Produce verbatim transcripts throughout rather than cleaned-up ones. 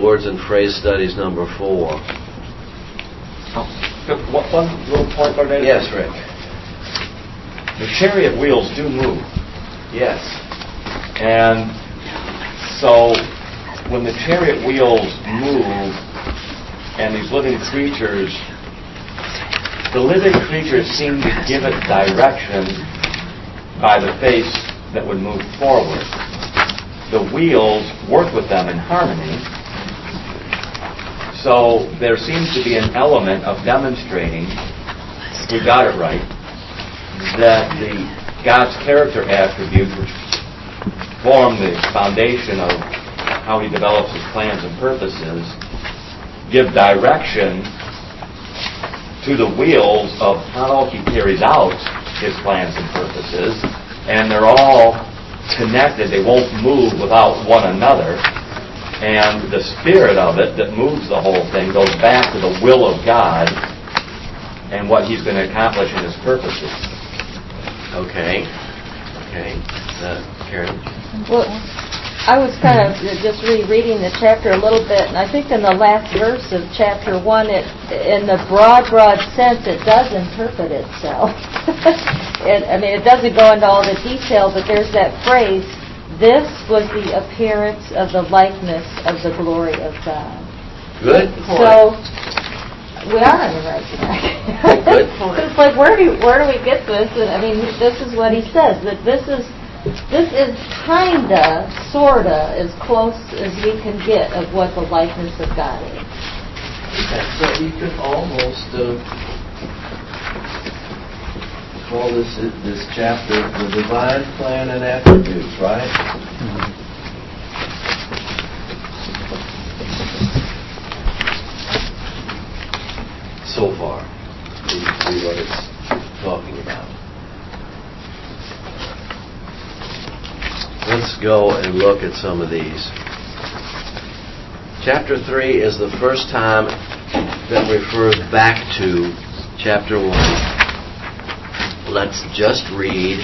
Words and Phrase Studies number four. Oh, one, one little point, Lord David? Yes, Rick. The chariot wheels do move. Yes. And so when the chariot wheels move and these living creatures, the living creatures seem to give it direction by the face that would move forward. The wheels work with them in harmony. So there seems to be an element of demonstrating, if we got it right, that the God's character attributes, which form the foundation of how He develops His plans and purposes, give direction to the wheels of how He carries out His plans and purposes, and they're all connected. They won't move without one another, and the spirit of it that moves the whole thing goes back to the will of God and what He's going to accomplish in His purposes. Okay. Okay. Uh, Karen? Well, I was kind of just rereading the chapter a little bit, and I think in the last verse of chapter one, it, in the broad, broad sense, it does interpret itself. it, I mean, it doesn't go into all the detail, but there's that phrase, "This was the appearance of the likeness of the glory of God." Good point. So we are on the right track. Good point. It's like, where do where do we get this? And I mean, this is what he says, that this is this is kinda, sorta, as close as we can get of what the likeness of God is. Yeah, so you could almost uh, call this this chapter the divine plan and attributes, right? Mm-hmm. So far, you can see what it's talking about. Let's go and look at some of these. Chapter three is the first time that refers back to chapter one. Let's just read.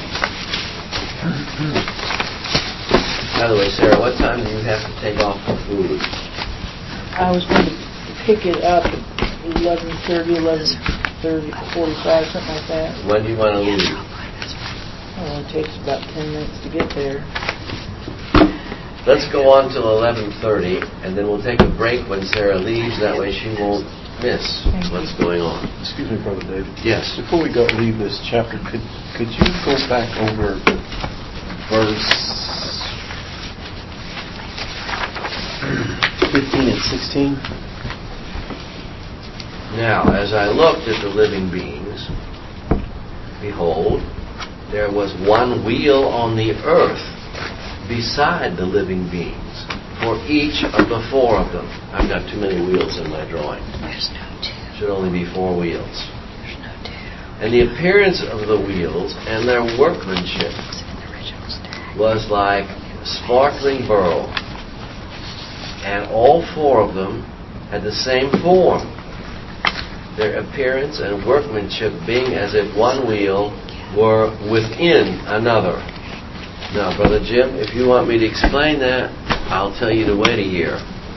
By the way, Sarah, what time do you have to take off for food? I was going to pick it up at eleven thirty, eleven thirty, forty-five, something like that. When do you want to leave? Well, it takes about ten minutes to get there. Let's go on till eleven thirty, and then we'll take a break when Sarah leaves. That way she won't miss what's going on. Excuse me, Brother David. Yes. Before we go leave this chapter, could could you go back over verse fifteen and sixteen? Now, as I looked at the living beings, behold, there was one wheel on the earth beside the living beings, for each of the four of them. I've got too many wheels in my drawing. There's no two. Should only be four wheels. There's no two. And the appearance of the wheels and their workmanship It's in the original stack. was like sparkling beryl, and all four of them had the same form, their appearance and workmanship being as if one wheel were within another. Now, Brother Jim, if you want me to explain that, I'll tell you to wait a year.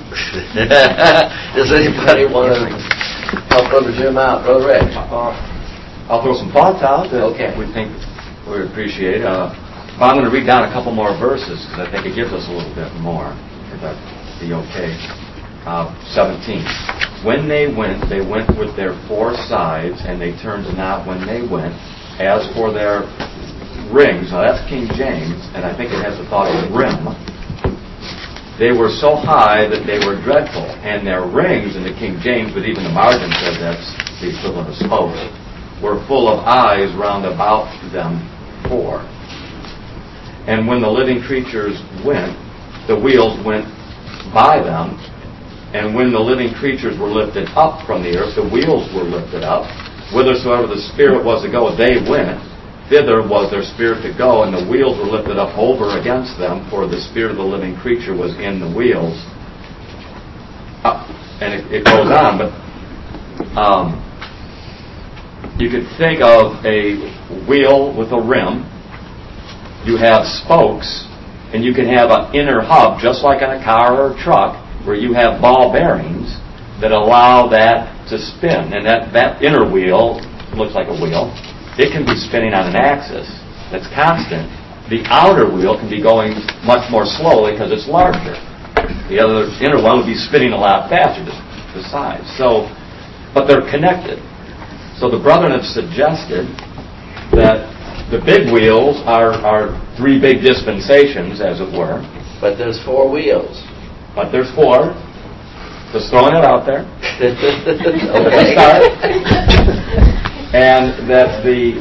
Does anybody want to help Brother Jim out? Brother Rick? Uh, I'll throw some thoughts out that okay. we think we would appreciate. Uh, but I'm going to read down a couple more verses because I think it gives us a little bit more, if that'd be okay. Uh, seventeen. When they went, they went with their four sides, and they turned not when they went. As for their rings, now that's King James, and I think it has the thought of rim. They were so high that they were dreadful, and their rings in the King James, but even the margin says that's the equivalent of spokes, were full of eyes round about them four. And when the living creatures went, the wheels went by them, and when the living creatures were lifted up from the earth, the wheels were lifted up. Whithersoever the Spirit was to go, they went. Thither was their spirit to go, and the wheels were lifted up over against them, for the spirit of the living creature was in the wheels. Uh, and it, it goes on, but um, you could think of a wheel with a rim. You have spokes, and you can have an inner hub, just like in a car or a truck. where you have ball bearings that allow that to spin. And that, that inner wheel looks like a wheel. It can be spinning on an axis that's constant. The outer wheel can be going much more slowly because it's larger. The other inner one would be spinning a lot faster, the, the size. So, but they're connected. So the brethren have suggested that the big wheels are, are three big dispensations, as it were. But there's four wheels. But there's four. Just throwing it out there. Okay. Start. And that the...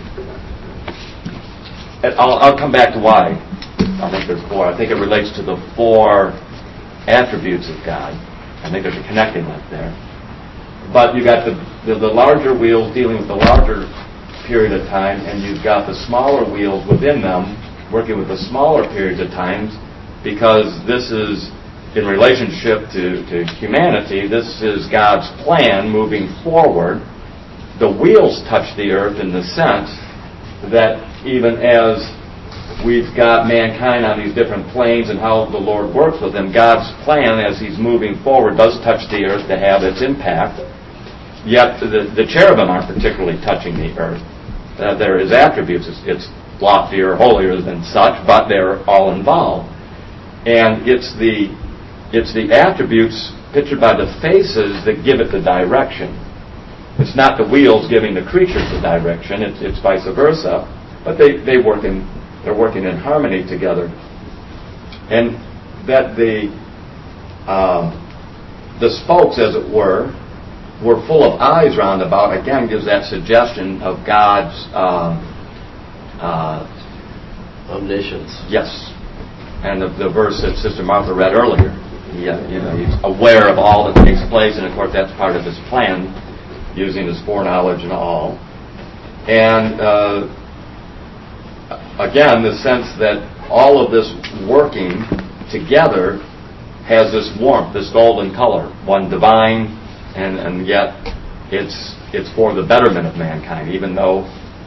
I'll, I'll come back to why I think there's four. I think it relates to the four attributes of God. I think there's a connecting link there. But you got the, the, the larger wheels dealing with the larger period of time, and you've got the smaller wheels within them working with the smaller periods of times, because this is in relationship to, to humanity. This is God's plan moving forward. The wheels touch the earth in the sense that even as we've got mankind on these different planes and how the Lord works with them, God's plan as He's moving forward does touch the earth to have its impact. Yet the, the cherubim aren't particularly touching the earth. Uh, they're His attributes. It's, it's loftier, holier than such, but they're all involved. And it's the it's the attributes pictured by the faces that give it the direction. It's not the wheels giving the creatures the direction. It's, it's vice versa. But they, they work in they're working in harmony together. And that the um, the spokes, as it were, were full of eyes round about, again, gives that suggestion of God's um, uh, omniscience. Yes. And the, the verse that Sister Martha read earlier. He, uh, you know, he's aware of all that takes place, and of course that's part of His plan, using His foreknowledge and all. And uh, again, the sense that all of this working together has this warmth, this golden color, one divine, and, and yet it's it's for the betterment of mankind, even though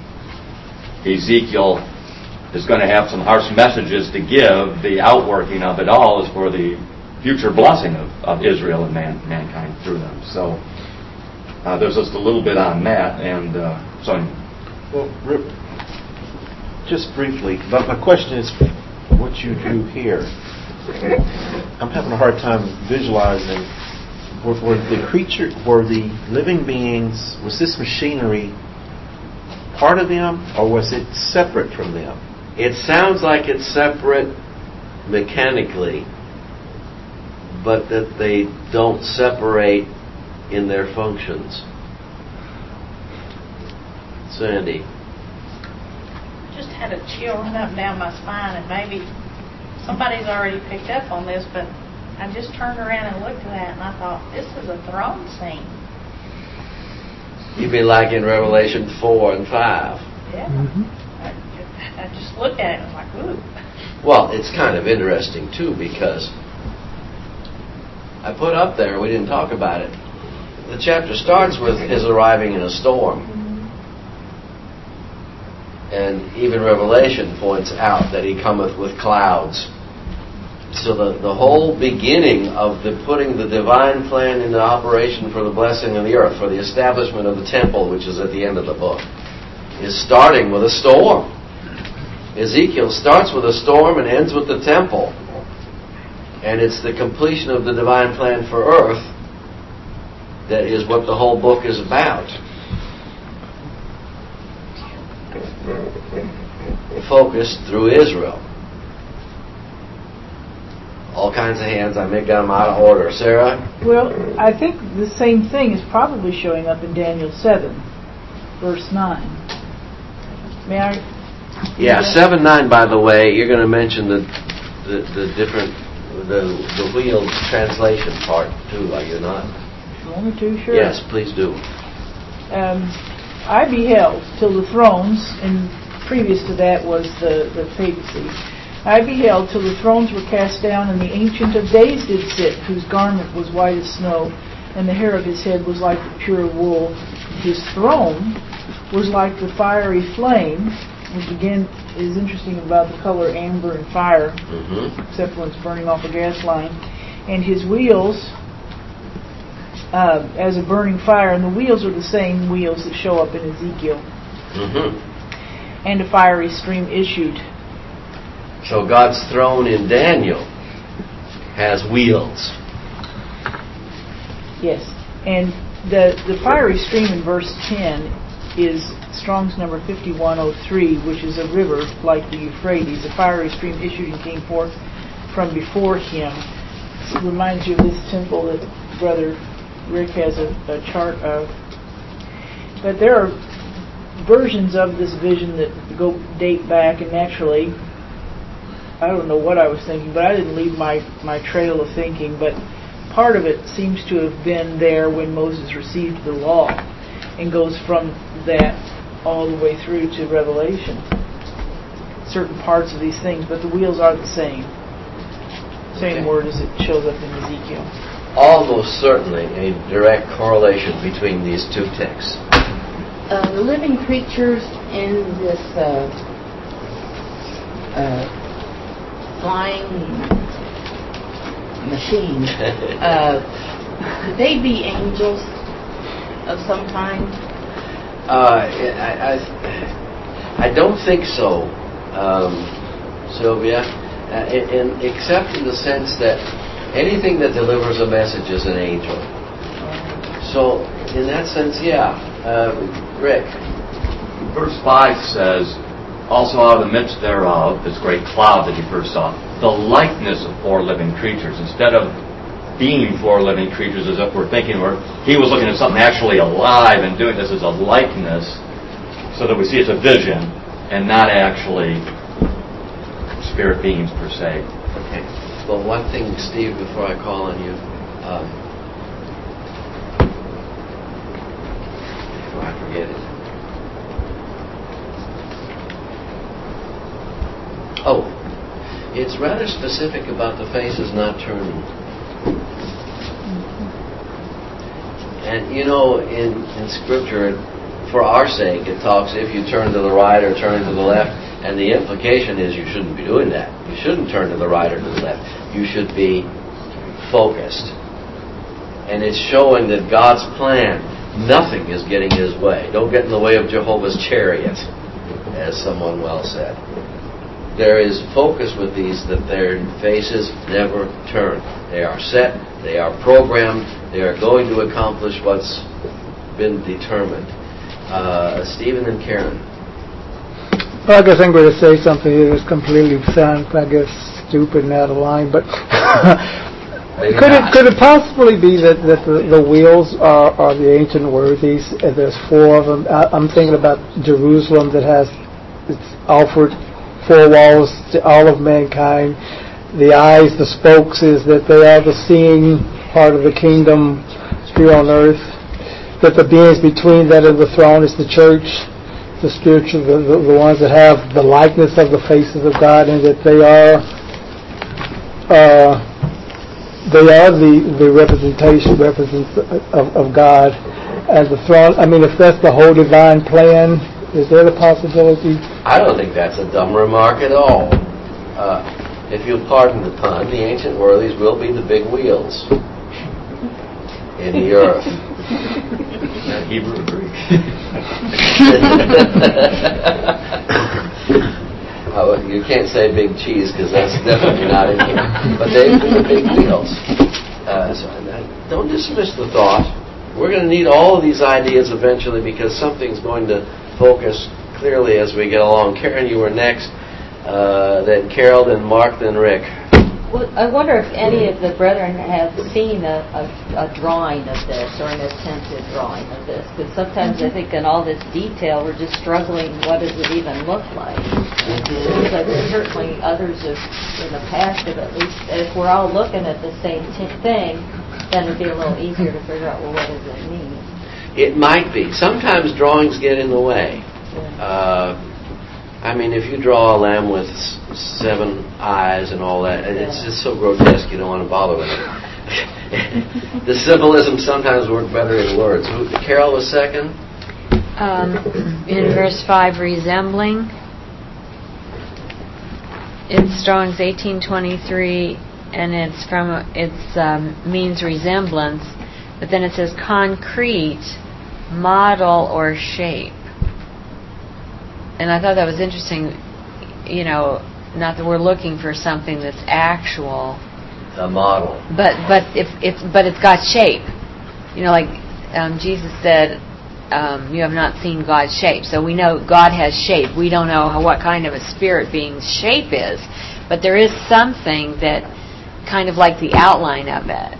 Ezekiel is going to have some harsh messages to give. The outworking of it all is for the future blessing of, of Israel and man, mankind through them. So uh, there's just a little bit on that. And uh, so Well, Rip, just briefly, but my question is what you drew here. I'm having a hard time visualizing. Were, were the creature, were the living beings, was this machinery part of them, or was it separate from them? It sounds like it's separate mechanically, but that they don't separate in their functions. Sandy. Just had a chill run up and down my spine, and maybe somebody's already picked up on this, but I just turned around and looked at that, and I thought, this is a throne scene. You'd be like in Revelation four and five. Yeah. Mm-hmm. I, I just looked at it and was like, ooh. Well, it's kind of interesting, too, because I put up there, we didn't talk about it, the chapter starts with His arriving in a storm. And even Revelation points out that He cometh with clouds. So the, the whole beginning of the putting the divine plan into operation for the blessing of the earth, for the establishment of the temple, which is at the end of the book, is starting with a storm. Ezekiel starts with a storm and ends with the temple. And it's the completion of the divine plan for earth that is what the whole book is about. Focused through Israel. All kinds of hands. I may get them out of order. Sarah? Well, I think the same thing is probably showing up in Daniel seven, verse nine. May I? Yeah, seven nine, by the way, you're going to mention the the, the different, the, the wheel translation part, too, are you not? One or two, sure. Yes, please do. Um, I beheld till the thrones, and previous to that was the, the papacy. I beheld till the thrones were cast down, and the Ancient of Days did sit, whose garment was white as snow, and the hair of his head was like the pure wool. His throne was like the fiery flame, which again is interesting about the color amber and fire, Mm-hmm. except when it's burning off a gas line. and his wheels uh, as a burning fire, and the wheels are the same wheels that show up in Ezekiel. Mm-hmm. And a fiery stream issued. So God's throne in Daniel has wheels. Yes, and the the fiery stream in verse ten is Strong's number fifty-one oh three, which is a river like the Euphrates. A fiery stream issued and came forth from before him. It reminds you of this temple that Brother Rick has a, a chart of. But there are versions of this vision that go date back, and naturally, I don't know what I was thinking, but I didn't leave my, my trail of thinking, but part of it seems to have been there when Moses received the law, and goes from that all the way through to Revelation. Certain parts of these things, but the wheels are the same. Same Okay. word as it shows up in Ezekiel. Almost certainly a direct correlation between these two texts. Uh, the living creatures in this uh, uh, flying machine, uh, could they be angels of some kind? Uh, I, I, I don't think so, um, Sylvia, uh, in, in, except in the sense that anything that delivers a message is an angel. So, in that sense, yeah. Uh, Rick? Verse five says, also out of the midst thereof, this great cloud that you first saw, the likeness of four living creatures. Instead of being four living creatures, as if we're thinking, where he was looking at something actually alive and doing this as a likeness, so that we see it's a vision and not actually spirit beings per se. Okay. Well, one thing, Steve, before I call on you, um, before I forget it. Oh, it's rather specific about the faces not turning. And you know, in, in Scripture, for our sake, it talks if you turn to the right or turn to the left, and the implication is you shouldn't be doing that. You shouldn't turn to the right or to the left. You should be focused. And it's showing that God's plan, nothing is getting His way. Don't get in the way of Jehovah's chariot, as someone well said. There is focus with these, that their faces never turn. They are set, they are programmed, they are going to accomplish what's been determined. Uh, Stephen and Karen. Well, I guess I'm going to say something that is completely sound, I guess, stupid and out of line, but could it could it possibly be that, that the, the wheels are, are the ancient worthies, and there's four of them? I, I'm thinking about Jerusalem that has its offered four walls to all of mankind. The eyes, the spokes, is that they are the seeing part of the kingdom here on earth. That the beings between that and the throne is the church, the spiritual, the, the, the ones that have the likeness of the faces of God, and that they are uh, they are the, the representation represent of, of God. And the throne, I mean, if that's the whole divine plan, is there a possibility? I don't think that's a dumb remark at all. Uh, if you'll pardon the pun, the ancient worthies will be the big wheels in the earth. Hebrew or Greek? Oh, you can't say big cheese because that's definitely not in here. But they've been the big wheels. Uh, so uh, don't dismiss the thought. We're going to need all of these ideas eventually because something's going to focus clearly as we get along. Karen, you were next. Uh, then Carol, then Mark, then Rick. Well, I wonder if any of the brethren have seen a, a, a drawing of this or an attempted drawing of this, because sometimes I think in all this detail we're just struggling, what does it even look like? Mm-hmm. But certainly others have, in the past have at least, if we're all looking at the same t- thing, then it'd be a little easier to figure out, well, what does it mean? It might be. Sometimes drawings get in the way. Uh, I mean, if you draw a lamb with s- seven eyes and all that, it's Yeah. just so grotesque you don't want to bother with it. The symbolism sometimes work better in words. Who, Carol was second? Um, in verse five, resembling, in Strong's eighteen twenty-three, and it's from it's um, means resemblance, but then it says concrete, model, or shape. And I thought that was interesting. You know, not that we're looking for something that's actual, a model, but but if it's but it's got shape. You know, like um, Jesus said, um, "You have not seen God's shape." So we know God has shape. We don't know how, what kind of a spirit being's shape is, but there is something that kind of like the outline of it.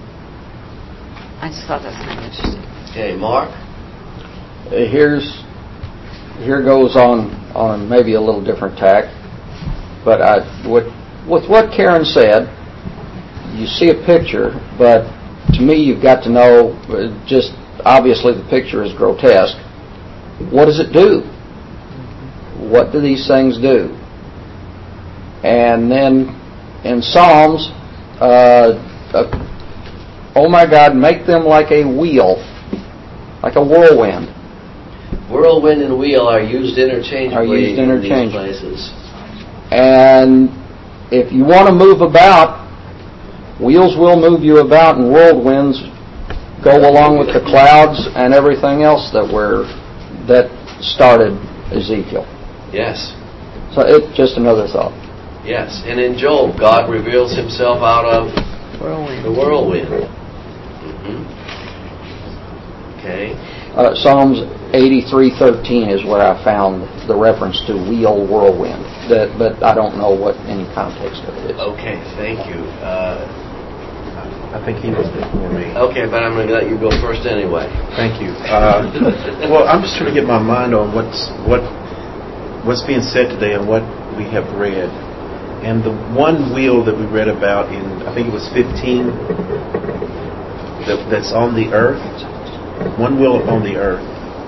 I just thought that was kind of interesting. Okay, Mark. Uh, here's here goes on on maybe a little different tack, but I with with what Karen said, you see a picture, but to me you've got to know, uh, just obviously the picture is grotesque. What does it do? What do these things do? And then in Psalms, uh, uh, oh my God, make them like a wheel, like a whirlwind. Whirlwind and wheel are used interchangeably, are used interchangeably. in these places. And if you want to move about, wheels will move you about, and whirlwinds go along with the clouds and everything else that were that started Ezekiel. Yes. So it's just another thought. Yes, and in Job, God reveals Himself out of Whirlwind. the whirlwind. Mm-hmm. Okay. Uh, Psalms eighty-three thirteen is where I found the reference to wheel whirlwind, that, but I don't know what any context of it is. Okay, thank you. Uh, I think he was before me. okay, but I'm going to let you go first anyway. Thank you. Uh, well, I'm just trying to get my mind on what's what what's being said today and what we have read. And the one wheel that we read about in, I think it was fifteen, that, that's on the earth. One wheel on the earth.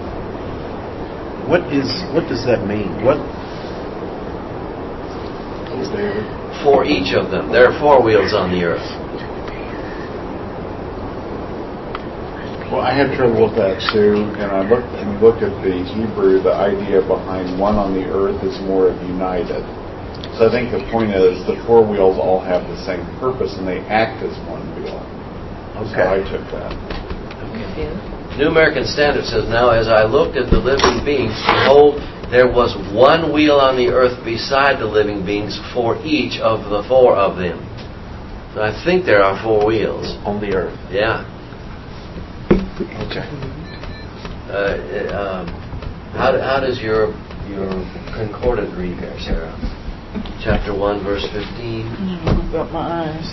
What is? What does that mean? What? For each of them, there are four wheels on the earth. Well, I had trouble with that too, and I looked and looked at the Hebrew. The idea behind one on the earth is more of united. So I think the point is the four wheels all have the same purpose, and they act as one wheel. That's Okay. how I took that. Okay. New American Standard says, now as I looked at the living beings, behold, there was one wheel on the earth beside the living beings for each of the four of them. So I think there are four wheels. On the earth. Yeah. Okay. Uh, um, how, how does your your concordant read there, Sarah? Chapter one, verse fifteen. I've got my eyes.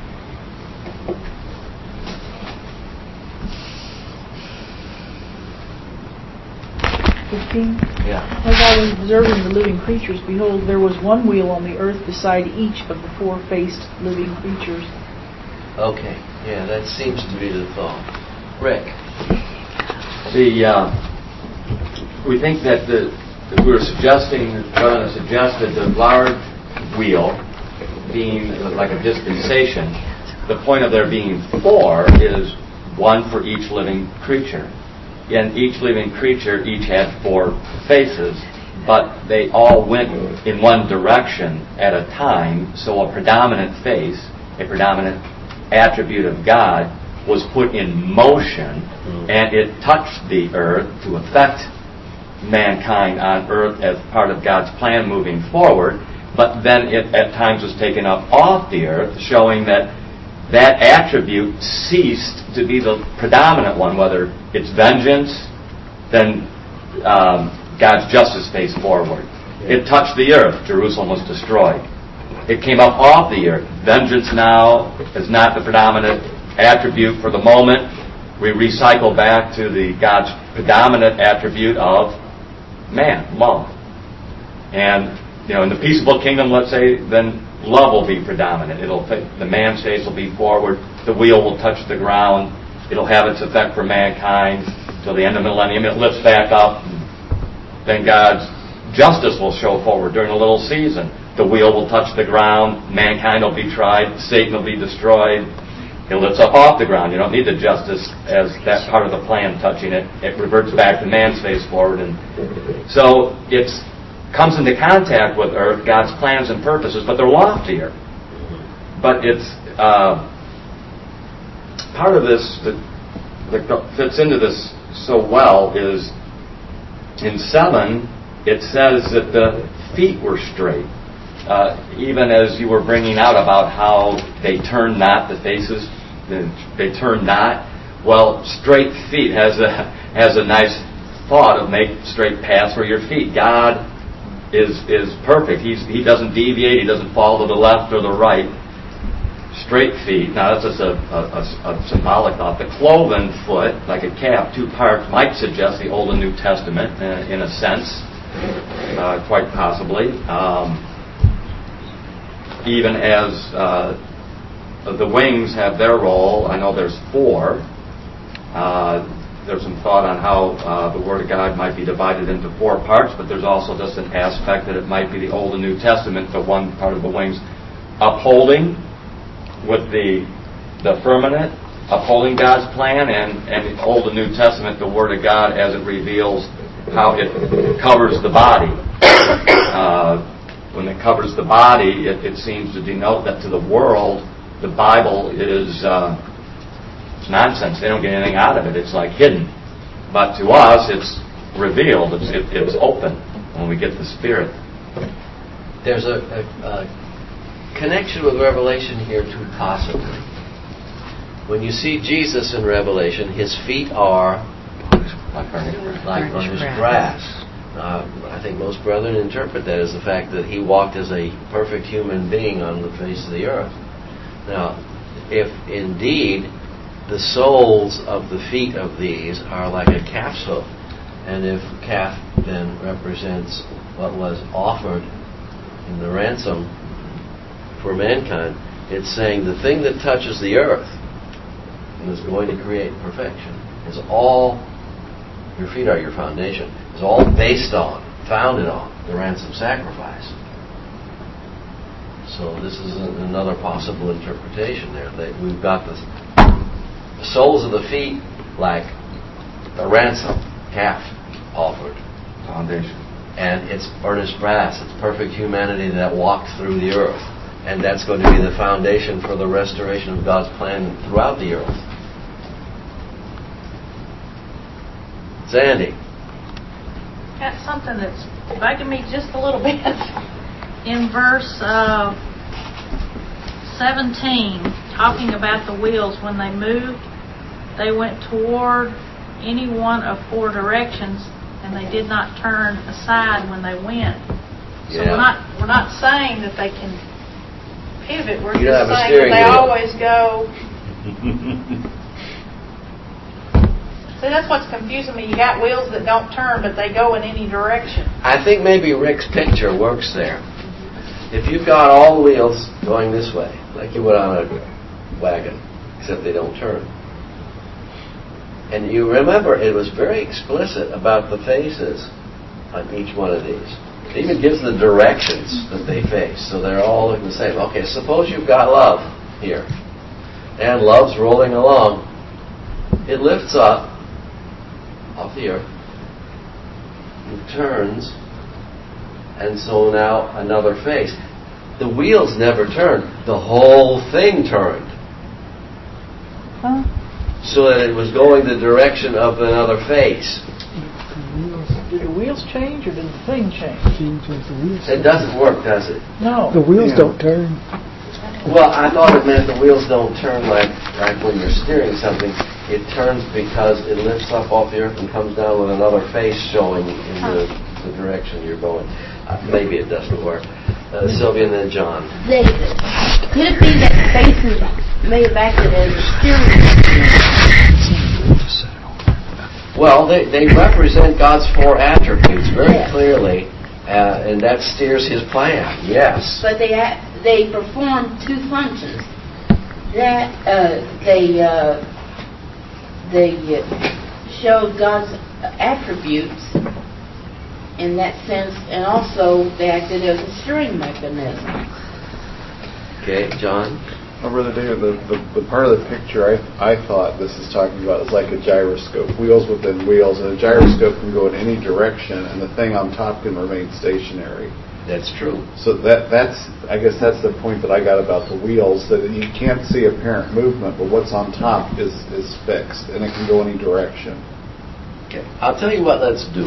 fifteen. Yeah. As I was observing the living creatures, behold, there was one wheel on the earth beside each of the four-faced living creatures. Okay. Yeah, that seems to be the thought. Rick. The uh, we think that the that we were suggesting, Brother suggested the large wheel being like a dispensation. The point of there being four is one for each living creature. And each living creature each had four faces, but they all went in one direction at a time, so a predominant face, a predominant attribute of God, was put in motion, and it touched the earth to affect mankind on earth as part of God's plan moving forward, but then it at times was taken up off the earth, showing that that attribute ceased to be the predominant one, whether it's vengeance, then um, God's justice faced forward. Yeah. It touched the earth. Jerusalem was destroyed. It came up off the earth. Vengeance now is not the predominant attribute for the moment. We recycle back to the God's predominant attribute of man, love. And, you know, in the peaceable kingdom, let's say, then love will be predominant. It'll the man's face will be forward. The wheel will touch the ground. It'll have its effect for mankind till the end of the millennium. It lifts back up. Then God's justice will show forward during a little season. The wheel will touch the ground. Mankind will be tried. Satan will be destroyed. It lifts up off the ground. You don't need the justice as that part of the plan touching it. It reverts back to man's face forward. And so it's comes into contact with earth, God's plans and purposes, but they're loftier. but it's uh, part of this that, that fits into this so well is in seven. It says that the feet were straight, uh, even as you were bringing out about how they turn not the faces, they turn not. Well, straight feet has a has a nice thought of make straight paths for your feet. God is is perfect. He's he doesn't deviate. He doesn't fall to the left or the right. Straight feet. Now that's just a, a, a, a symbolic thought. The cloven foot, like a calf, two parts, might suggest the Old and New Testament uh, in a sense, uh, quite possibly. Um, even as uh, the wings have their role, I know there's four. Uh, there's some thought on how uh, the Word of God might be divided into four parts, but there's also just an aspect that it might be the Old and New Testament, the one part of the wings upholding with the the firmament, upholding God's plan, and, and the Old and New Testament, the Word of God as it reveals how it covers the body. Uh, when it covers the body, it, it seems to denote that to the world, the Bible is... Uh, It's nonsense. They don't get anything out of it. It's like hidden. But to us, it's revealed. It's, it, it's open when we get the Spirit. There's a, a, a connection with Revelation here too, possibly. When you see Jesus in Revelation, his feet are like burnished like burnished grass. Uh, I think most brethren interpret that as the fact that he walked as a perfect human being on the face of the earth. Now, if indeed the soles of the feet of these are like a calf's hoof, and if calf then represents what was offered in the ransom for mankind, it's saying the thing that touches the earth and is going to create perfection is all, your feet are your foundation, is all based on, founded on the ransom sacrifice. So this is another possible interpretation there. That we've got the soles of the feet like a ransom calf offered foundation, and it's burnished brass. It's perfect humanity that walked through the earth, and that's going to be the foundation for the restoration of God's plan throughout the earth. Sandy, got something that's bugging me just a little bit in verse uh, seventeen, talking about the wheels when they moved. They went toward any one of four directions, and they did not turn aside when they went. So yeah. we're not we're not saying that they can pivot. We're you just saying that they wheel. always go. See, that's what's confusing me. You got wheels that don't turn, but they go in any direction. I think maybe Rick's picture works there. If you've got all the wheels going this way, like you would on a wagon, except they don't turn. And you remember, it was very explicit about the faces on each one of these. It even gives the directions that they face, so they're all looking the same. Okay, suppose you've got love here, and love's rolling along. It lifts up off the earth, it turns, and so now another face. The wheels never turned. The whole thing turned. Huh? So that it was going the direction of another face. Did the wheels change or did the thing change? It doesn't work, does it? No. The wheels yeah. don't turn. Well, I thought it meant the wheels don't turn like, like when you're steering something. It turns because it lifts up off the earth and comes down with another face showing in the, the direction you're going. Uh, maybe it doesn't work. Uh, Sylvia and then John. David, could it be that the faces may have acted as a steering wheel? Well, they, they represent God's four attributes very yes. clearly, uh, and that steers His plan, yes. But they ha- they perform two functions. That uh, they uh, they show God's attributes in that sense, and also they acted as a steering mechanism. Okay, John? Oh, Brother David, the, the, the part of the picture I I thought this is talking about is like a gyroscope, wheels within wheels, and a gyroscope can go in any direction, and the thing on top can remain stationary. That's true. So that that's I guess that's the point that I got about the wheels, that you can't see apparent movement, but what's on top is, is fixed, and it can go any direction. Okay. I'll tell you what let's do.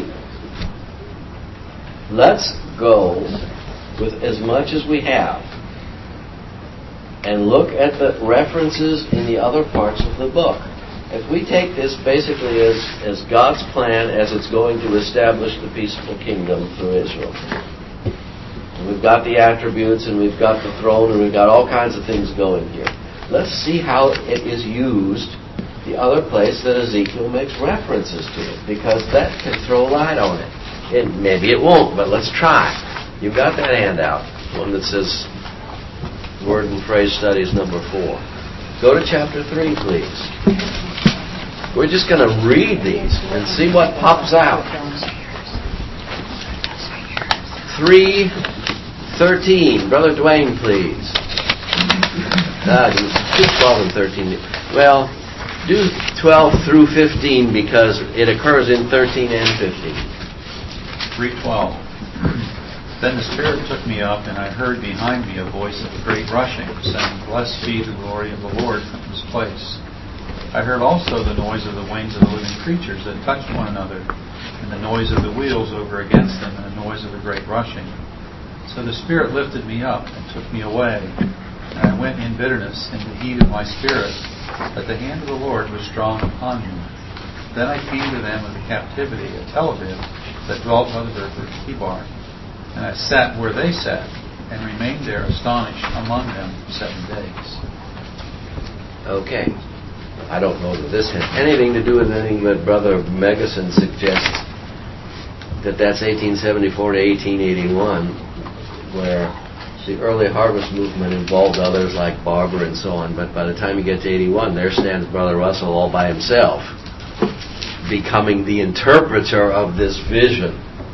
Let's go with as much as we have and look at the references in the other parts of the book. If we take this basically as, as God's plan as it's going to establish the peaceful kingdom through Israel. And we've got the attributes, and we've got the throne, and we've got all kinds of things going here. Let's see how it is used the other place that Ezekiel makes references to it, because that can throw light on it. And maybe it won't, but let's try. You've got that handout, one that says Word and Phrase Studies number four. Go to chapter three, please. We're just going to read these and see what pops out. three thirteen. Brother Dwayne, please. Ah, do twelve and thirteen. Well, do twelve through fifteen because it occurs in thirteen and fifteen. three twelve. Then the Spirit took me up, and I heard behind me a voice of great rushing, saying, Blessed be the glory of the Lord from this place. I heard also the noise of the wings of the living creatures that touched one another, and the noise of the wheels over against them, and the noise of a great rushing. So the Spirit lifted me up and took me away, and I went in bitterness in the heat of my spirit, that the hand of the Lord was strong upon me. Then I came to them of the captivity at Tel Aviv, that dwelt by the river Kibar. And I sat where they sat, and remained there astonished among them seven days. Okay. I don't know that this has anything to do with anything that Brother Megason suggests, that that's eighteen seventy-four to eighteen eighty-one, where the early harvest movement involved others like Barber and so on, but by the time you get to eighty-one, there stands Brother Russell all by himself, becoming the interpreter of this vision,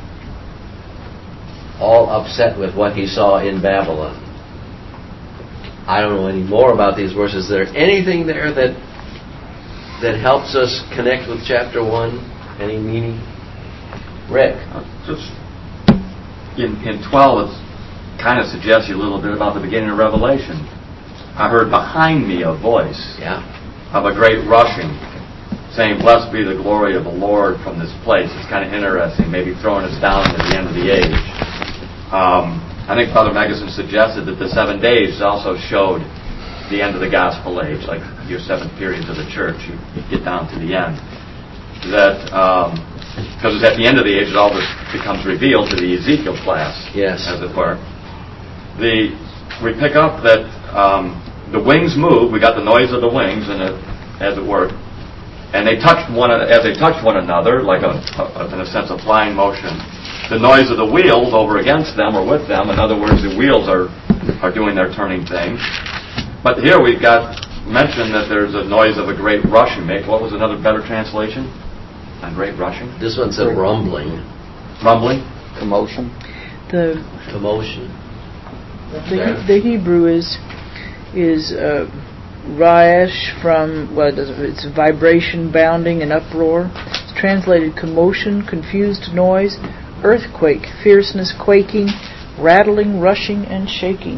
all upset with what he saw in Babylon. I don't know any more about these verses. Is there anything there that that helps us connect with chapter one? Any meaning? Rick? Uh, just in, in twelve, it kind of suggests you a little bit about the beginning of Revelation. I heard behind me a voice yeah. of a great rushing, saying, Blessed be the glory of the Lord from this place. It's kind of interesting, maybe throwing us down to the end of the age. Um, I think Father Megason suggested that the seven days also showed the end of the gospel age, like your seven periods of the church. You, you get down to the end. That because um, at the end of the age, it all becomes revealed to the Ezekiel class, yes, as it were. The we pick up that um, the wings move. We got the noise of the wings, and it, as it were, and they touched one as they touched one another, like a, a in a sense of flying motion. The noise of the wheels over against them or with them. In other words, the wheels are are doing their turning thing. But here we've got mentioned that there's a noise of a great rushing. What was another better translation on great rushing? This one said rumbling. Rumbling? Commotion? The commotion. The, the Hebrew is is uh, Raish from what well, it's vibration, bounding, and uproar. It's translated commotion, confused noise, earthquake, fierceness, quaking, rattling, rushing, and shaking.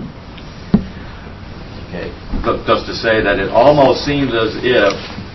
Okay. Just to say that it almost seems as if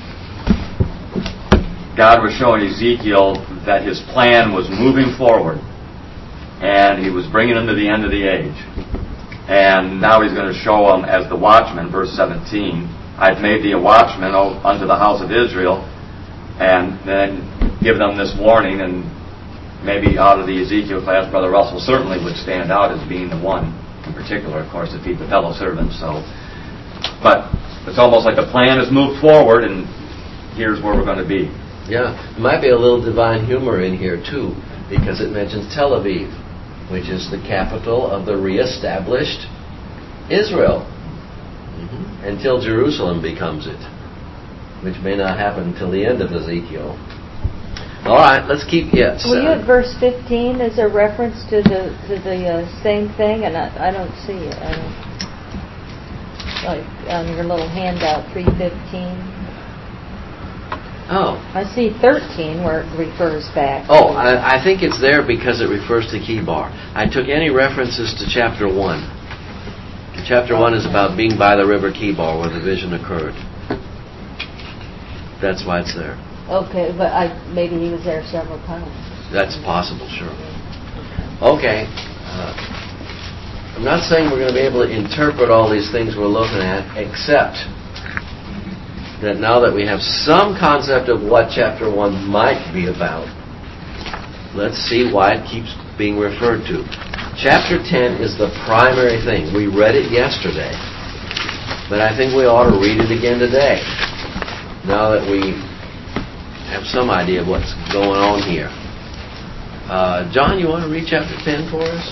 God was showing Ezekiel that his plan was moving forward, and he was bringing him to the end of the age. And now he's going to show him as the watchman, verse seventeen, I've made thee a watchman unto the house of Israel, and then give them this warning. And maybe out of the Ezekiel class, Brother Russell certainly would stand out as being the one in particular, of course, to feed the fellow servants. So, but it's almost like the plan has moved forward, and here's where we're going to be. Yeah, there might be a little divine humor in here too, because it mentions Tel Aviv, which is the capital of the reestablished Israel, mm-hmm. until Jerusalem becomes it, which may not happen until the end of Ezekiel. All right, let's keep yes. Well, you at verse fifteen is a reference to the to the uh, same thing, and I, I don't see it. I don't, like on your little handout, three fifteen. Oh. I see thirteen where it refers back. Oh, I, I think it's there because it refers to Kibar. I took any references to chapter one. Chapter one is about being by the river Kibar where the vision occurred. That's why it's there. Okay, but I, maybe he was there several times. That's possible, sure. Okay. Uh, I'm not saying we're going to be able to interpret all these things we're looking at, except that now that we have some concept of what chapter one might be about, let's see why it keeps being referred to. Chapter ten is the primary thing. We read it yesterday, but I think we ought to read it again today, now that we have some idea of what's going on here. Uh, John, you want to read chapter ten for us?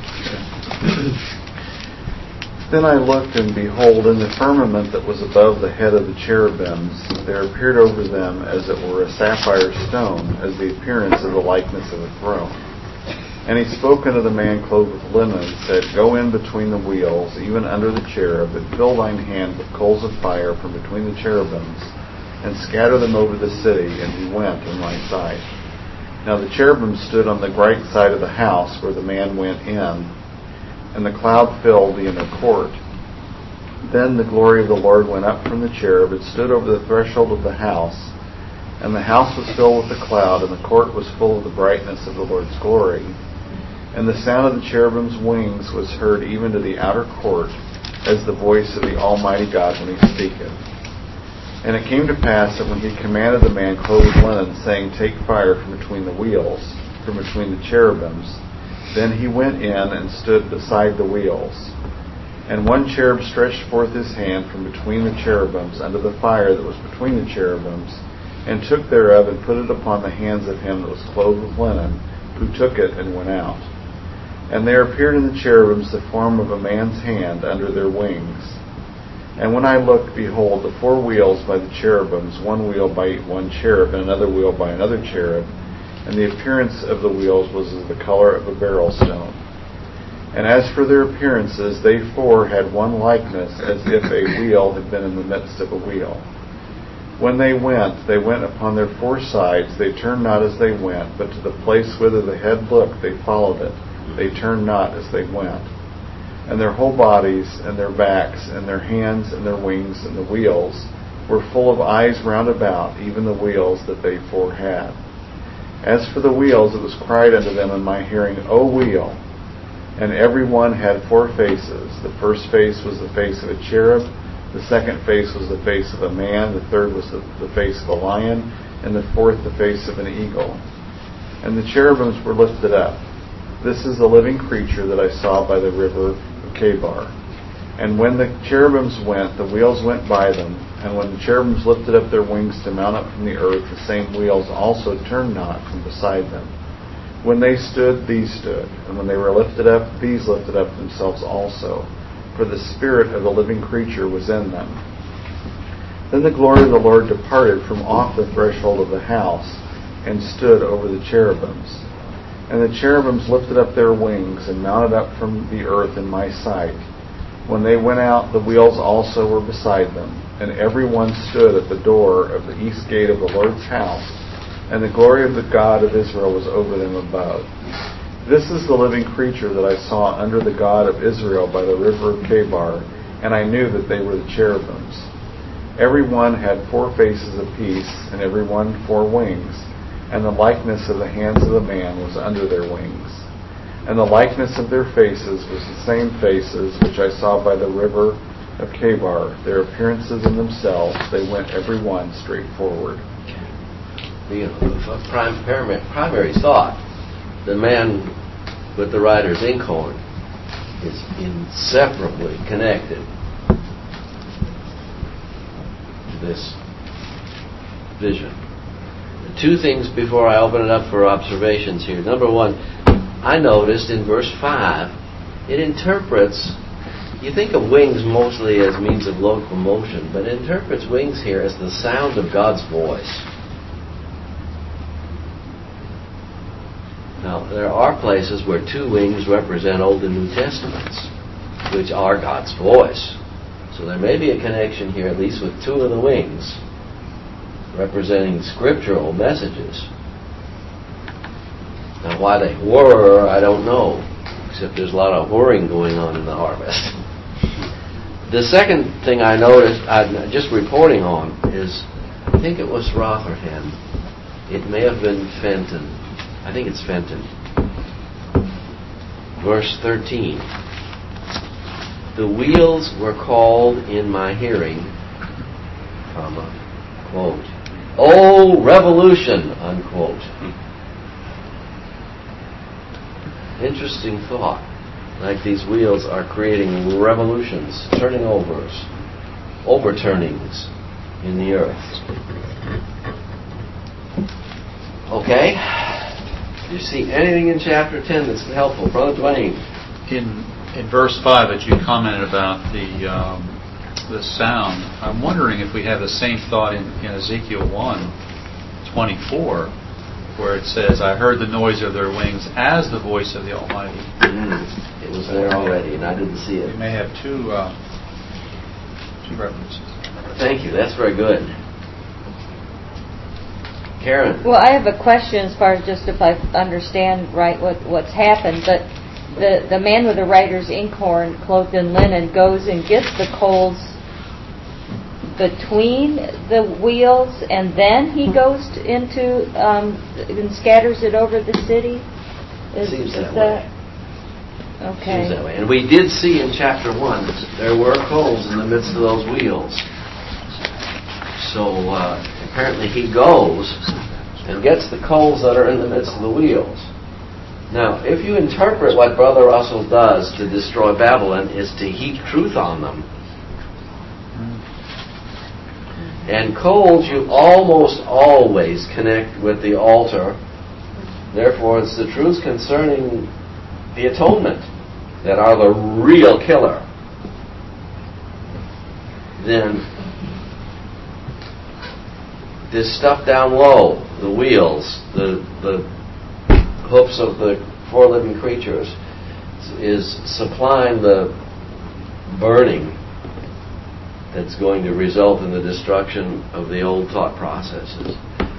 Then I looked, and behold, in the firmament that was above the head of the cherubims, there appeared over them as it were a sapphire stone, as the appearance of the likeness of a throne. And he spoke unto the man clothed with linen, and said, Go in between the wheels, even under the cherub, and fill thine hand with coals of fire from between the cherubims, and scatter them over the city. And he went in my sight. Now the cherubim stood on the right side of the house where the man went in, and the cloud filled the inner court. Then the glory of the Lord went up from the cherub, and stood over the threshold of the house. And the house was filled with the cloud, and the court was full of the brightness of the Lord's glory. And the sound of the cherubim's wings was heard even to the outer court, as the voice of the Almighty God when he speaketh. And it came to pass that when he commanded the man clothed with linen, saying, Take fire from between the wheels, from between the cherubims, then he went in and stood beside the wheels. And one cherub stretched forth his hand from between the cherubims unto the fire that was between the cherubims, and took thereof and put it upon the hands of him that was clothed with linen, who took it and went out. And there appeared in the cherubims the form of a man's hand under their wings. And when I looked, behold, the four wheels by the cherubims, one wheel by one cherub, and another wheel by another cherub, and the appearance of the wheels was as the color of a beryl stone. And as for their appearances, they four had one likeness, as if a wheel had been in the midst of a wheel. When they went, they went upon their four sides. They turned not as they went, but to the place whither the head looked, they followed it. They turned not as they went. And their whole bodies, and their backs, and their hands, and their wings, and the wheels, were full of eyes round about, even the wheels that they four had. As for the wheels, it was cried unto them in my hearing, O wheel! And every one had four faces. The first face was the face of a cherub, the second face was the face of a man, the third was the, the face of a lion, and the fourth the face of an eagle. And the cherubims were lifted up. This is the living creature that I saw by the river of Kibar. And when the cherubims went, the wheels went by them. And when the cherubims lifted up their wings to mount up from the earth, the same wheels also turned not from beside them. When they stood, these stood. And when they were lifted up, these lifted up themselves also. For the spirit of the living creature was in them. Then the glory of the Lord departed from off the threshold of the house, and stood over the cherubims. And the cherubims lifted up their wings, and mounted up from the earth in my sight. When they went out, the wheels also were beside them, and every one stood at the door of the east gate of the Lord's house, and the glory of the God of Israel was over them above. This is the living creature that I saw under the God of Israel by the river of Kibar, and I knew that they were the cherubims. Every one had four faces apiece, and every one four wings, and the likeness of the hands of the man was under their wings. And the likeness of their faces was the same faces which I saw by the river of Kibar. Their appearances in themselves, they went every one straight forward. The prime, primary thought, the man with the rider's inkhorn, is inseparably connected to this vision. Two things before I open it up for observations here. Number one, I noticed in verse five, it interprets, you think of wings mostly as means of locomotion, but it interprets wings here as the sound of God's voice. Now, there are places where two wings represent Old and New Testaments, which are God's voice. So there may be a connection here, at least with two of the wings, representing scriptural messages. Now, why they whir, I don't know, except there's a lot of whirring going on in the harvest. The second thing I noticed, I'm just reporting on, is I think it was Rotherham. It may have been Fenton. I think it's Fenton. Verse thirteen. The wheels were called in my hearing, comma, quote, "Oh, revolution," unquote. Interesting thought. Like these wheels are creating revolutions, turning overs, overturnings in the earth. Okay? Do you see anything in chapter ten that's helpful? Brother Dwayne. In in verse five that you commented about the um, the sound, I'm wondering if we have the same thought in, in Ezekiel one twenty-four, where it says, "I heard the noise of their wings as the voice of the Almighty." Mm-hmm. It was there already, and I didn't see it. You may have two uh, two references. Thank you. That's very good. Karen. Well, I have a question as far as just if I understand right what, what's happened, but the, the man with the writer's inkhorn clothed in linen goes and gets the coals between the wheels, and then he goes to, into um, and scatters it over the city? Is, Seems is that, that way. Okay. Seems that way. And we did see in chapter one there were coals in the midst of those wheels. So uh, apparently he goes and gets the coals that are in the midst of the wheels. Now, if you interpret what Brother Russell does to destroy Babylon is to heap truth on them. And coals you almost always connect with the altar. Therefore, it's the truths concerning the atonement that are the real killer. Then this stuff down low, the wheels, the the hoofs of the four living creatures, is supplying the burning that's going to result in the destruction of the old thought processes.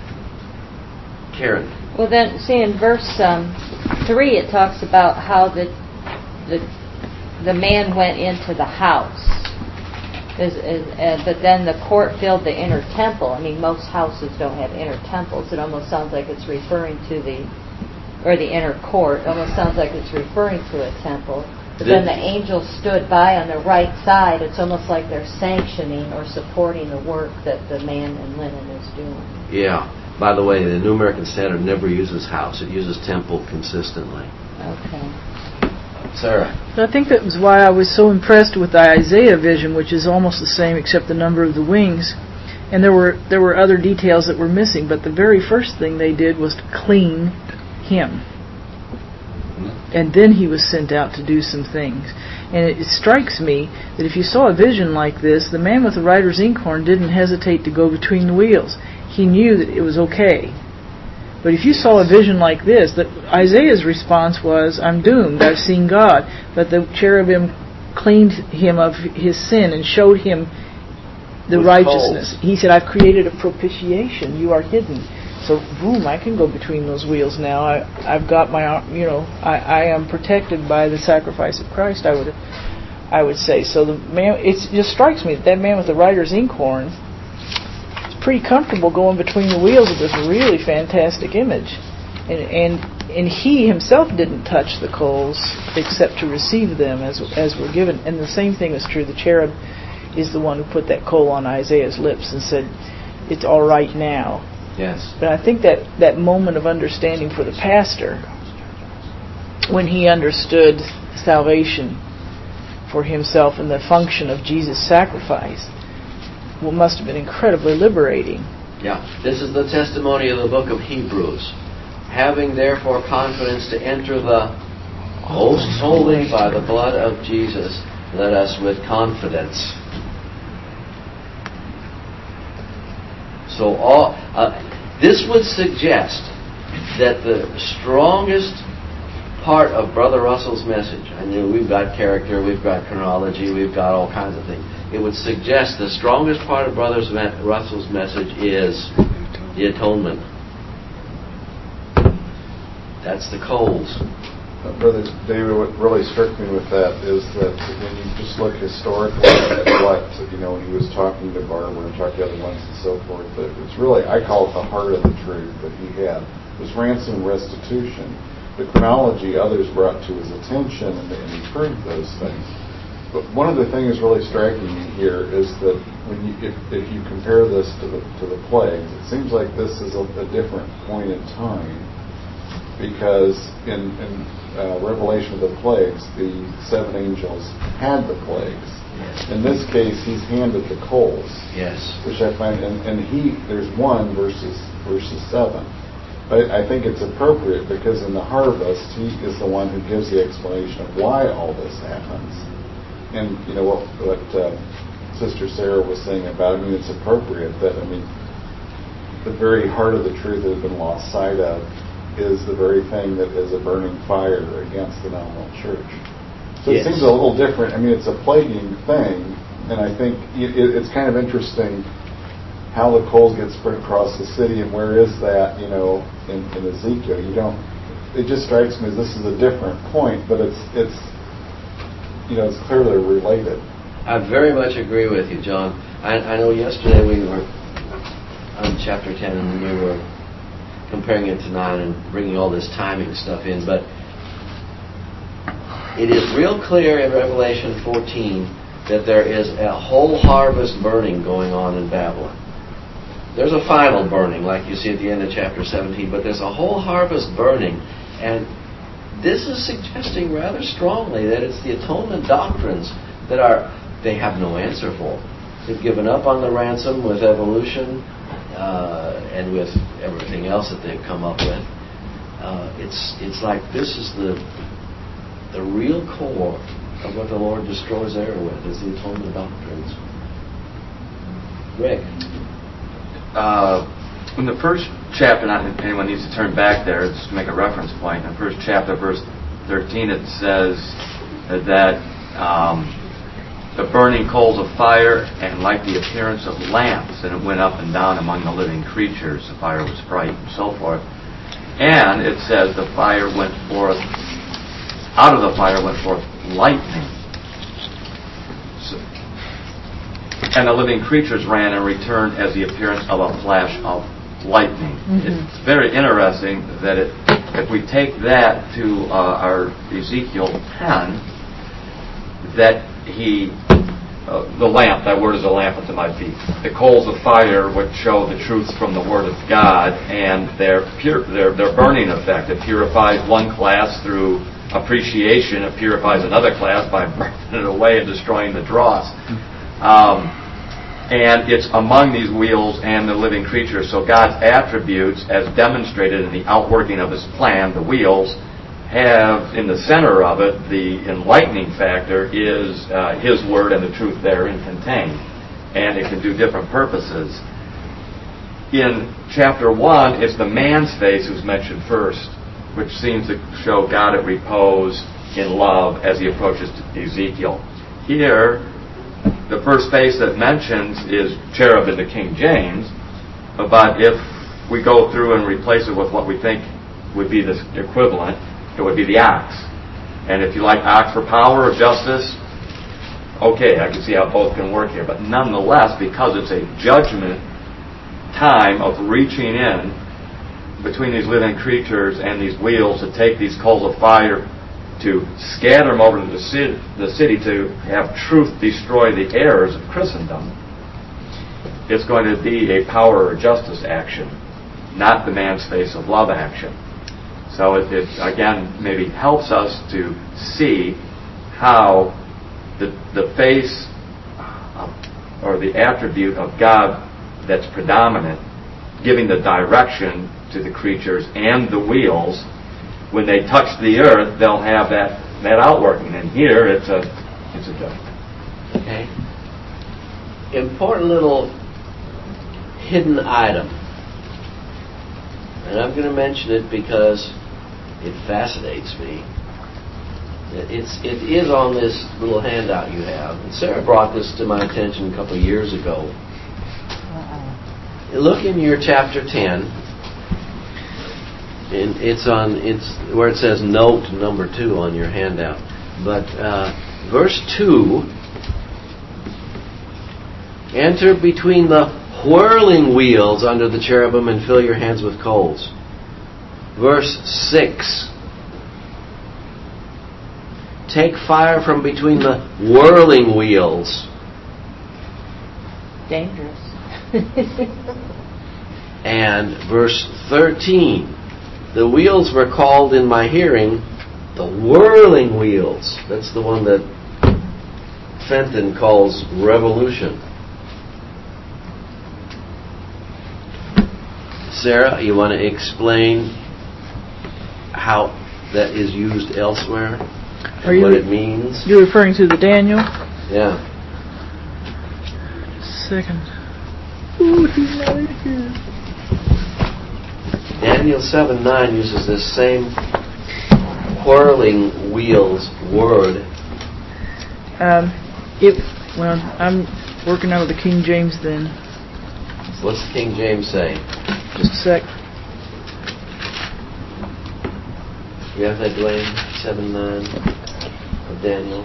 Karen. Well, then, see, in verse um, three, it talks about how the the the man went into the house. Is, is, uh, but then the court filled the inner temple. I mean, most houses don't have inner temples. It almost sounds like it's referring to the, or the inner court. It almost sounds like it's referring to a temple. But then the angels stood by on the right side. It's almost like they're sanctioning or supporting the work that the man in linen is doing. Yeah. By the way, the New American Standard never uses house. It uses temple consistently. Okay. Sarah. I think that was why I was so impressed with the Isaiah vision, which is almost the same except the number of the wings. And there were there were other details that were missing, but the very first thing they did was to clean him. And then he was sent out to do some things. And it, it strikes me that if you saw a vision like this, the man with the writer's inkhorn didn't hesitate to go between the wheels. He knew that it was okay. But if you saw a vision like this, that Isaiah's response was, "I'm doomed, I've seen God." But the cherubim cleaned him of his sin and showed him the With righteousness. coals. He said, "I've created a propitiation, you are hidden." So, boom, I can go between those wheels now. I, I've got my, you know, I, I am protected by the sacrifice of Christ, I would I would say. So the man, it just strikes me that that man with the writer's inkhorn is pretty comfortable going between the wheels of this really fantastic image. And, and and he himself didn't touch the coals except to receive them as as were given. And the same thing is true. The cherub is the one who put that coal on Isaiah's lips and said, "It's all right now." Yes. But I think that, that moment of understanding for the pastor, when he understood salvation for himself and the function of Jesus' sacrifice, well, must have been incredibly liberating. Yeah. This is the testimony of the book of Hebrews. Having therefore confidence to enter the most holy by the blood of Jesus, let us with confidence. So all uh, this would suggest that the strongest part of Brother Russell's message, I mean, we've got character, we've got chronology, we've got all kinds of things. it would suggest the strongest part of Brother Russell's message is the atonement. That's the coals. Uh, Brother David, what really struck me with that is that when you just look historically at what, you know, when he was talking to Barber and talking to other ones and so forth, that it's really, I call it the heart of the truth that he had, was ransom and restitution. The chronology others brought to his attention, and, and he proved those things. But one of the things really striking me here is that when you, if, if you compare this to the to the plagues, it seems like this is a, a different point in time, because in, in uh, Revelation of the plagues, the seven angels had the plagues. Yes. In this case, he's handed the coals. Yes. Which I find, and, and he there's one versus versus seven. I, I think it's appropriate because in the harvest, he is the one who gives the explanation of why all this happens. And you know what what uh, Sister Sarah was saying about, I mean, it's appropriate that, I mean, the very heart of the truth that has been lost sight of is the very thing that is a burning fire against the nominal church. So yes. It seems a little different. I mean, it's a plaguing thing, and I think it, it, it's kind of interesting how the coals get spread across the city, and where is that, you know, in, in Ezekiel. You don't, it just strikes me as this is a different point, but it's, it's you know, it's clearly related. I very much agree with you, John. I, I know yesterday we were on chapter ten, and we were comparing it to nine and bringing all this timing stuff in, but it is real clear in Revelation fourteen that there is a whole harvest burning going on in Babylon. There's a final burning, like you see at the end of chapter seventeen, but there's a whole harvest burning, and this is suggesting rather strongly that it's the atonement doctrines that are they have no answer for. They've given up on the ransom with evolution uh, and with everything else that they've come up with. Uh, it's it's like this is the the real core of what the Lord destroys error with, is the atonement doctrines. Rick? Uh, in the first chapter, not if anyone needs to turn back there, just to make a reference point, in the first chapter, verse thirteen, it says that um, the burning coals of fire and like the appearance of lamps, and it went up and down among the living creatures. The fire was bright and so forth. And it says the fire went forth, out of the fire went forth lightning. So, and the living creatures ran and returned as the appearance of a flash of lightning. Mm-hmm. It's very interesting that it, if we take that to uh, our Ezekiel ten, that he, uh, the lamp, that word is a lamp unto my feet. The coals of fire would show the truth from the Word of God, and their pure, their their burning effect. It purifies one class through appreciation. It purifies another class by burning it away and destroying the dross. Um, and it's among these wheels and the living creatures. So God's attributes, as demonstrated in the outworking of His plan, the wheels, have in the center of it, the enlightening factor is uh, His Word and the truth therein contained. And it can do different purposes. In chapter one, it's the man's face who's mentioned first, which seems to show God at repose in love as He approaches Ezekiel. Here, the first face that mentions is cherub in the King James, but if we go through and replace it with what we think would be the equivalent, it would be the ox. And if you like ox for power or justice, okay, I can see how both can work here. But nonetheless, because it's a judgment time of reaching in between these living creatures and these wheels to take these coals of fire, to scatter them over to the city, the city to have truth destroy the errors of Christendom, it's going to be a power or justice action, not the man's face of love action. So it, it again maybe helps us to see how the the face of, or the attribute of God that's predominant, giving the direction to the creatures and the wheels. When they touch the earth, they'll have that, that outworking. And here, it's a it's a judgment. Okay. Important little hidden item. And I'm going to mention it because it fascinates me. It's, it is on this little handout you have. And Sarah brought this to my attention a couple of years ago. Uh-uh. Look in your chapter ten. And it's on it's where it says note number two on your handout. But uh, verse two, enter between the whirling wheels under the cherubim and fill your hands with coals. Verse six, take fire from between the whirling wheels. Dangerous. And verse thirteen, the wheels were called in my hearing the whirling wheels. That's the one that Fenton calls revolution. Sarah, you want to explain how that is used elsewhere? Are you, what it means? You're referring to the Daniel? Yeah. Second. Ooh, he's not in here. Daniel seven nine uses this same whirling wheels word. Um, it. Well, I'm working out of the King James then. What's the King James say? Just a sec. You have that, Dwayne? seven nine of Daniel.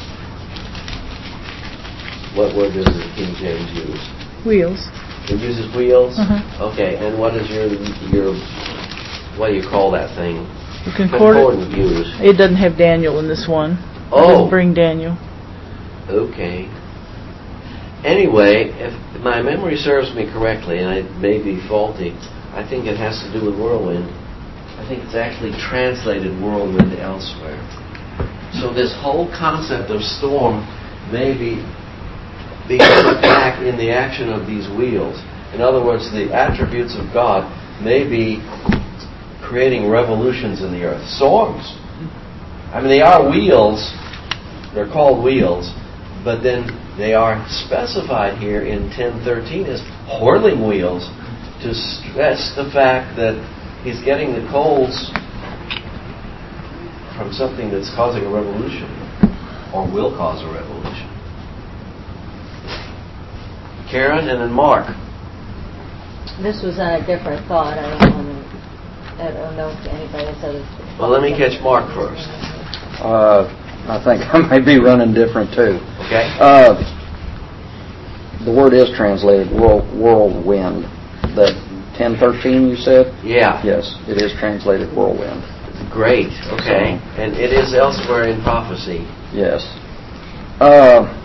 What word does the King James use? Wheels. It uses wheels? Uh-huh. Okay, and what is your, your, what do you call that thing? The concordant. Use. It doesn't have Daniel in this one. It Oh. doesn't bring Daniel. Okay. Anyway, if my memory serves me correctly, and I may be faulty, I think it has to do with whirlwind. I think it's actually translated whirlwind elsewhere. So this whole concept of storm may be being put back in the action of these wheels. In other words, the attributes of God may be creating revolutions in the earth. Storms. I mean, they are wheels. They're called wheels. But then they are specified here in ten thirteen as whirling wheels to stress the fact that he's getting the coals from something that's causing a revolution or will cause a revolution. Karen and then Mark. This was on a different thought. I don't, want to, I don't know if anybody else has. Well, let me catch Mark first. Uh, I think I may be running different too. Okay. Uh, the word is translated whirl, whirlwind. The ten thirteen you said? Yeah. Yes, it is translated whirlwind. Great. Okay. So, and it is elsewhere in prophecy. Yes. Uh,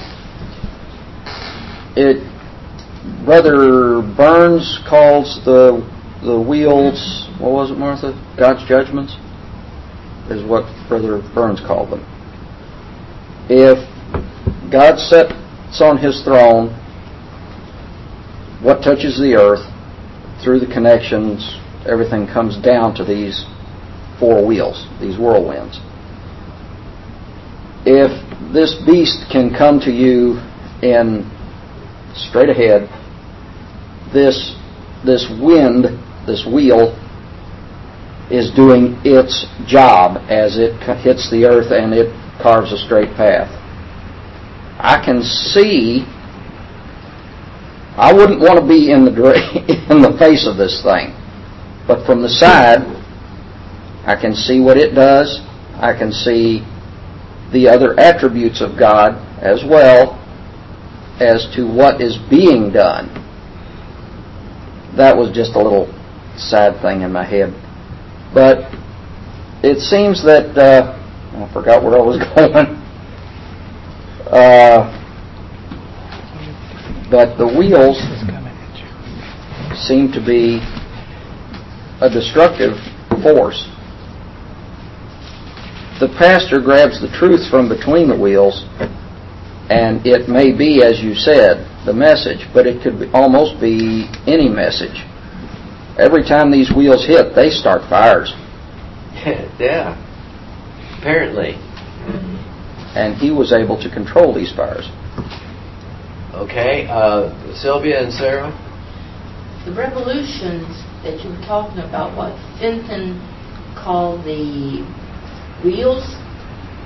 it Brother Burns calls the the wheels, what was it, Martha? God's judgments is what Brother Burns called them. If God sits on His throne, what touches the earth, through the connections, everything comes down to these four wheels, these whirlwinds. If this beast can come to you in straight ahead, this this wind, this wheel, is doing its job as it hits the earth and it carves a straight path. I can see. I wouldn't want to be in the in the face of this thing, but from the side, I can see what it does. I can see the other attributes of God as well as to what is being done. That was just a little sad thing in my head. But it seems that, uh, I forgot where I was going. Uh, but the wheels seem to be a destructive force. The pastor grabs the truth from between the wheels, and it may be, as you said, the message, but it could be, almost be any message. Every time these wheels hit, they start fires. Yeah, apparently. And he was able to control these fires. Okay, uh, Sylvia and Sarah? The revolutions that you were talking about, what Fenton called the wheels,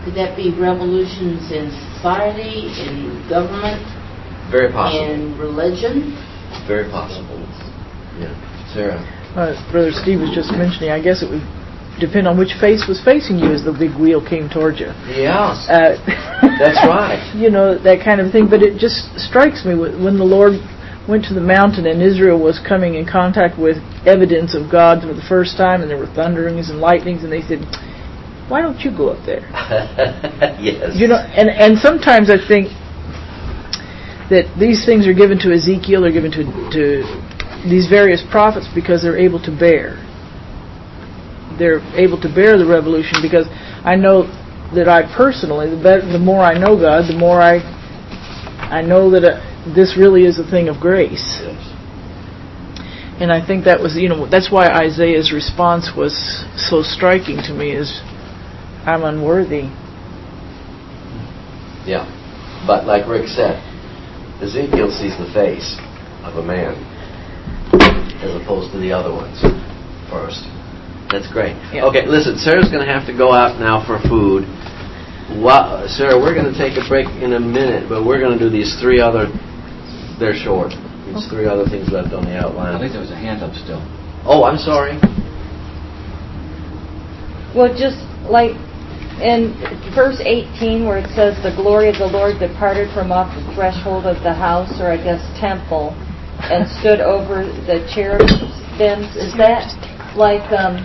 Could that be revolutions in society, in government, Very possible. in religion? Very possible. Yeah. Sarah? Uh, Brother Steve was just mentioning, I guess it would depend on which face was facing you as the big wheel came towards you. Yeah. Uh, That's right. You know, that kind of thing. But it just strikes me when the Lord went to the mountain and Israel was coming in contact with evidence of God for the first time, and there were thunderings and lightnings, and they said, why don't you go up there? Yes. You know, and, and sometimes I think that these things are given to Ezekiel, they're given to, to these various prophets because they're able to bear. They're able to bear the revolution, because I know that I personally, the better, the more I know God, the more I I know that uh, this really is a thing of grace. Yes. And I think that was, you know, that's why Isaiah's response was so striking to me, is I'm unworthy. Yeah. But like Rick said, Ezekiel sees the face of a man as opposed to the other ones first. That's great. Yeah. Okay, listen, Sarah's going to have to go out now for food. Well, Sarah, we're going to take a break in a minute, but we're going to do these three other, they're short. There's three other things left on the outline. I think there was a hand up still. Oh, I'm sorry. Well, just like in verse eighteen, where it says, the glory of the Lord departed from off the threshold of the house, or I guess temple, and stood over the cherubims. Is that like um,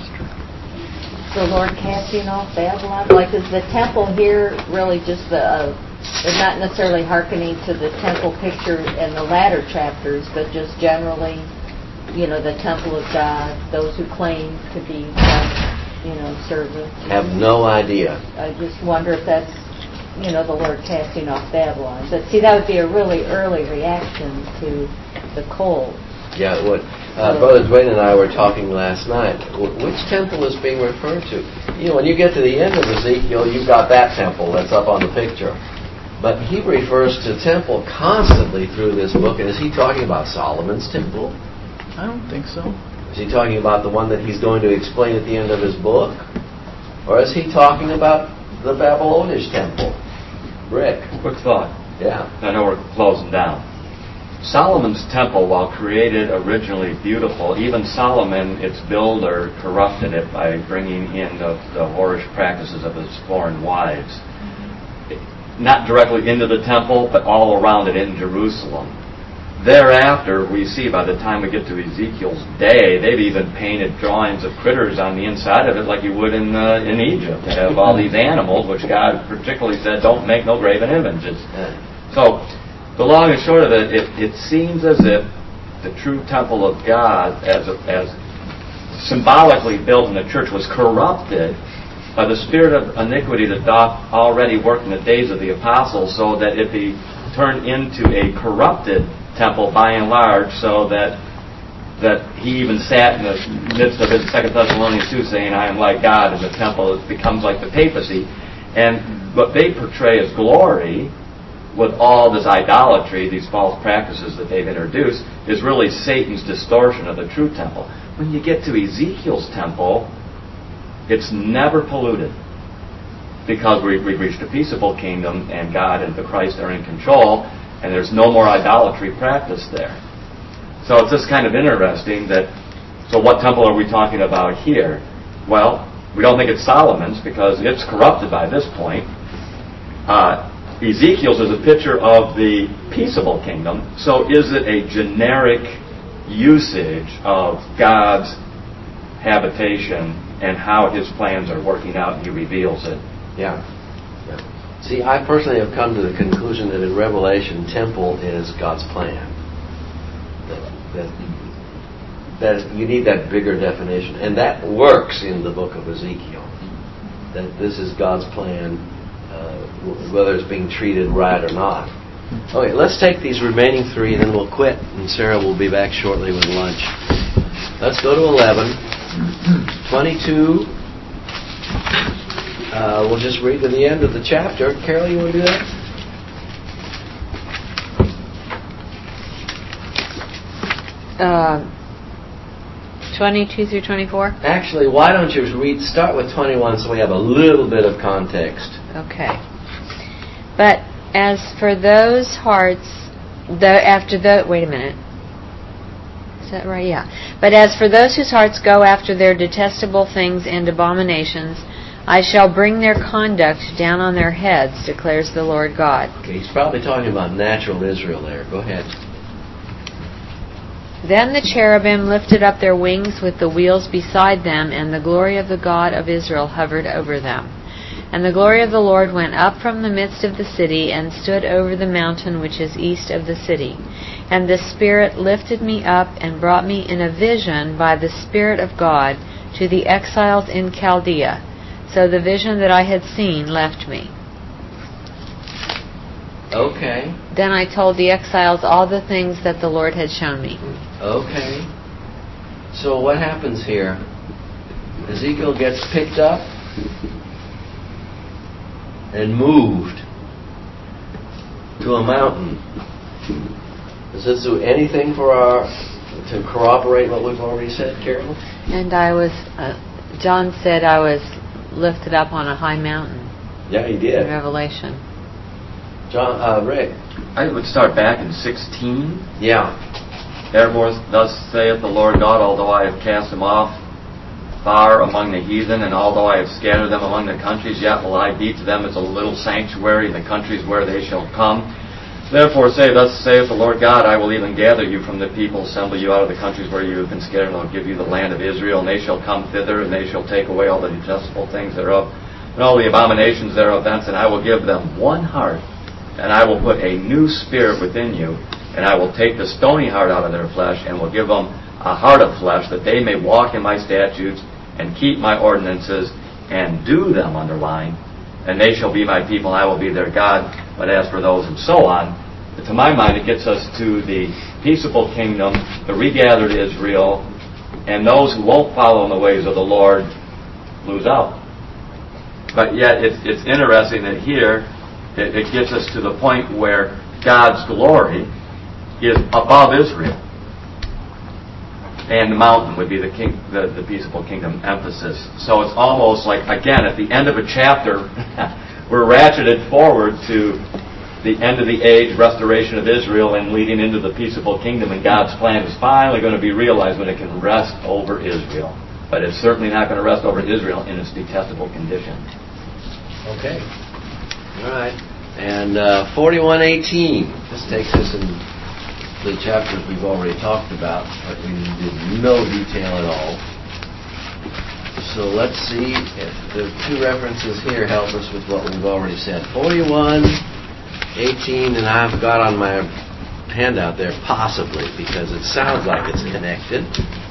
the Lord casting off Babylon? Like, is the temple here really just the, uh, they're not necessarily hearkening to the temple picture in the latter chapters, but just generally, you know, the temple of God, those who claim to be God's, you know, servants? Have no idea. I just wonder if that's, you know, the Lord casting off Babylon. But see, that would be a really early reaction to the cold. Yeah, it would. Uh, Brother Dwayne and I were talking last night. W- which temple is being referred to? You know, when you get to the end of Ezekiel, you've got that temple that's up on the picture. But he refers to temple constantly through this book. And is he talking about Solomon's temple? I don't think so. Is he talking about the one that he's going to explain at the end of his book? Or is he talking about the Babylonish temple? Rick? Quick thought. Yeah. I know we're closing down. Solomon's temple, while created originally beautiful, even Solomon, its builder, corrupted it by bringing in the, the whorish practices of his foreign wives. Not directly into the temple, but all around it in Jerusalem. Thereafter, we see by the time we get to Ezekiel's day, they've even painted drawings of critters on the inside of it like you would in uh, in Egypt. They have all these animals, which God particularly said, don't make no graven images. So, the long and short of it, it, it seems as if the true temple of God, as a, as symbolically built in the church, was corrupted by the spirit of iniquity that doth already work in the days of the apostles, so that it be turned into a corrupted temple by and large, so that that he even sat in the midst of his Second Thessalonians two saying, I am like God in the temple. It becomes like the papacy. And what they portray as glory, with all this idolatry, these false practices that they've introduced, is really Satan's distortion of the true temple. When you get to Ezekiel's temple, it's never polluted, because we, we've reached a peaceable kingdom, and God and the Christ are in control, and there's no more idolatry practiced there. So it's just kind of interesting that, so what temple are we talking about here? Well, we don't think it's Solomon's, because it's corrupted by this point. Uh, Ezekiel's is a picture of the peaceable kingdom, so is it a generic usage of God's habitation and how his plans are working out, and he reveals it? Yeah. yeah. See, I personally have come to the conclusion that in Revelation, temple is God's plan. That, that, that you need that bigger definition. And that works in the book of Ezekiel. That this is God's plan, uh, whether it's being treated right or not. Okay, let's take these remaining three, and then we'll quit, and Sarah will be back shortly with lunch. Let's go to eleven. twenty-two. Uh, we'll just read to the end of the chapter. Carol, you want to do that? Uh, twenty-two through twenty-four? Actually, why don't you read? Start with twenty-one, so we have a little bit of context. Okay. But as for those hearts, the after the wait a minute. Is that right? Yeah. But as for those whose hearts go after their detestable things and abominations, I shall bring their conduct down on their heads, declares the Lord God. Okay, he's probably talking about natural Israel there. Go ahead. Then the cherubim lifted up their wings with the wheels beside them, and the glory of the God of Israel hovered over them. And the glory of the Lord went up from the midst of the city, and stood over the mountain which is east of the city. And the Spirit lifted me up, and brought me in a vision by the Spirit of God to the exiles in Chaldea. So the vision that I had seen left me. Okay. Then I told the exiles all the things that the Lord had shown me. Okay. So what happens here? Ezekiel gets picked up and moved to a mountain. Does this do anything for our to corroborate what we've already said, Carol? And I was, uh, John said I was lifted up on a high mountain. Yeah, he did. In Revelation. John, uh, Rick. I would start back in sixteen. Yeah. Therefore, thus saith the Lord God, although I have cast them off far among the heathen, and although I have scattered them among the countries, yet will I be to them as a little sanctuary in the countries where they shall come. Therefore say, thus saith the Lord God, I will even gather you from the people, assemble you out of the countries where you have been scattered, and I will give you the land of Israel, and they shall come thither, and they shall take away all the detestable things thereof, and all the abominations thereof thence, and I will give them one heart, and I will put a new spirit within you, and I will take the stony heart out of their flesh, and will give them a heart of flesh, that they may walk in my statutes, and keep my ordinances, and do them, underline, and they shall be my people, and I will be their God. But as for those, and so on, to my mind, it gets us to the peaceable kingdom, the regathered Israel, and those who won't follow in the ways of the Lord lose out. But yet, it's, it's interesting that here, it, it gets us to the point where God's glory is above Israel. And the mountain would be the king, the, the peaceable kingdom emphasis. So it's almost like, again, at the end of a chapter, we're ratcheted forward to the end of the age, restoration of Israel, and leading into the peaceable kingdom, and God's plan is finally going to be realized when it can rest over Israel. But it's certainly not going to rest over Israel in its detestable condition. Okay. All right. And uh, forty-one eighteen. This takes us in the chapters we've already talked about, but we did no detail at all. So let's see if the two references here help us with what we've already said. forty-one eighteen, and I've got on my handout there possibly, because it sounds like it's connected.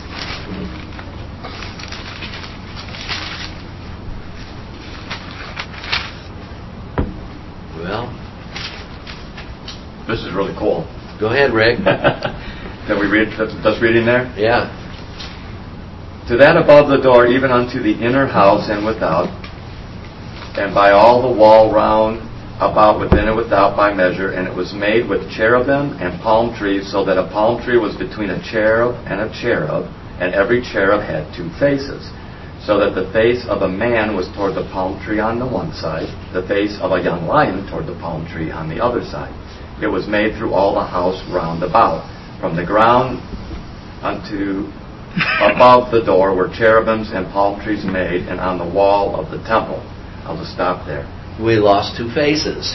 Well, this is really cool. Go ahead, Rick. Can we read just reading there? Yeah. To that above the door, even unto the inner house and without, and by all the wall round about within and without by measure, and it was made with cherubim and palm trees, so that a palm tree was between a cherub and a cherub, and every cherub had two faces, so that the face of a man was toward the palm tree on the one side, the face of a young lion toward the palm tree on the other side. It was made through all the house round about. From the ground unto above the door were cherubims and palm trees made, and on the wall of the temple. I'll just stop there. We lost two faces.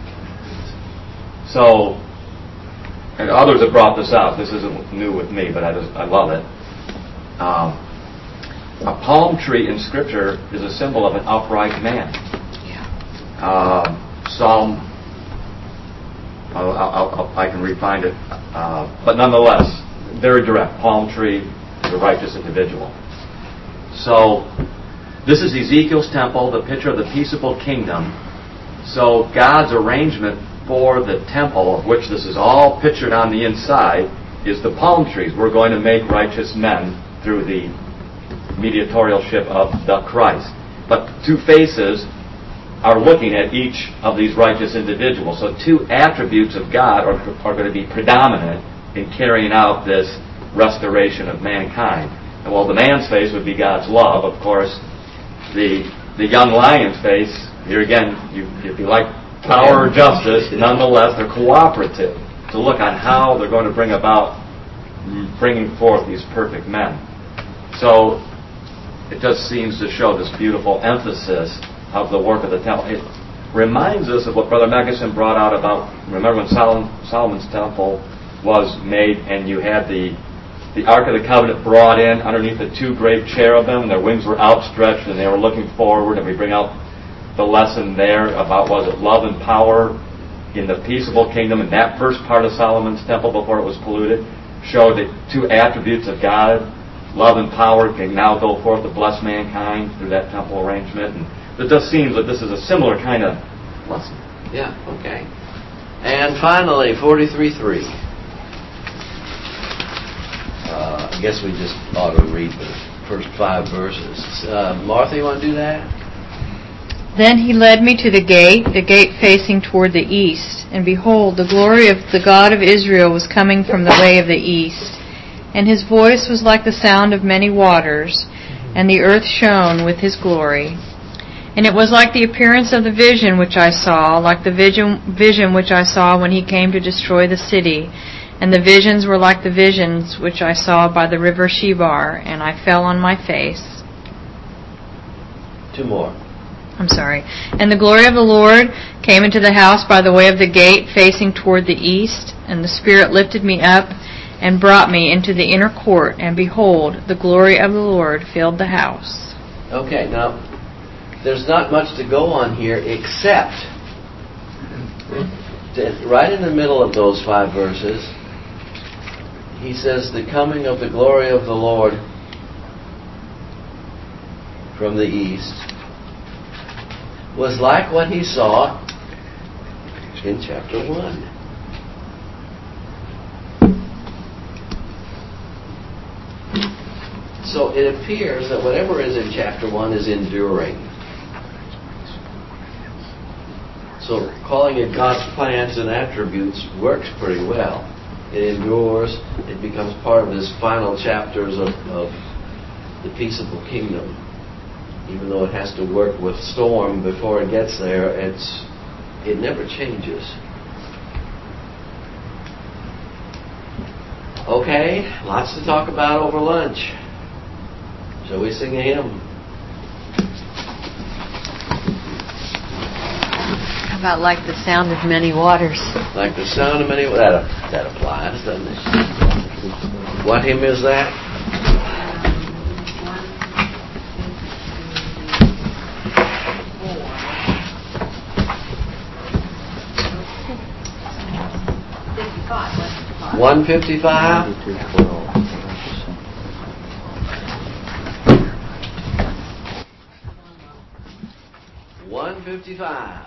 So, and others have brought this out. This isn't new with me, but I just I love it. Um, a palm tree in Scripture is a symbol of an upright man. Yeah. Um, Psalm. I'll, I'll, I'll, I can re-find it, uh, but nonetheless, very direct. Palm tree is a righteous individual. So, this is Ezekiel's temple, the picture of the peaceable kingdom. So, God's arrangement for the temple, of which this is all pictured on the inside, is the palm trees. We're going to make righteous men through the mediatorialship of the Christ. But two faces are looking at each of these righteous individuals. So two attributes of God are, are going to be predominant in carrying out this restoration of mankind. And while the man's face would be God's love, of course, the the young lion's face Here again, you, if you like power or justice, nonetheless, they're cooperative to look on how they're going to bring about bringing forth these perfect men. So it just seems to show this beautiful emphasis of the work of the temple. It reminds us of what Brother Megison brought out about, remember when Solomon, Solomon's temple was made and you had the the Ark of the Covenant brought in underneath the two great cherubim, their wings were outstretched and they were looking forward, and we bring out the lesson there about, was it love and power in the peaceable kingdom, and that first part of Solomon's temple before it was polluted showed the two attributes of God, love and power, can now go forth to bless mankind through that temple arrangement. And it just seems that this is a similar kind of lesson. Yeah, okay. And finally, forty-three three. Uh, I guess we just ought to read the first five verses. Uh, Martha, you want to do that? Then he led me to the gate, the gate facing toward the east. And behold, the glory of the God of Israel was coming from the way of the east. And his voice was like the sound of many waters, and the earth shone with his glory. And it was like the appearance of the vision which I saw, like the vision, vision which I saw when he came to destroy the city. And the visions were like the visions which I saw by the river Shebar, and I fell on my face. Two more. I'm sorry. And the glory of the Lord came into the house by the way of the gate facing toward the east, and the Spirit lifted me up and brought me into the inner court, and behold, the glory of the Lord filled the house. Okay, now, there's not much to go on here except that right in the middle of those five verses, he says, the coming of the glory of the Lord from the east was like what he saw in chapter one. So it appears that whatever is in chapter one is enduring. So calling it God's plans and attributes works pretty well. It endures. It becomes part of his final chapters of, of the peaceable kingdom. Even though it has to work with storm before it gets there, it's it never changes. Okay, lots to talk about over lunch. Shall we sing a hymn? How about like the sound of many waters? Like the sound of many waters. That, that applies, doesn't it? What hymn is that? one fifty-five? one fifty-five.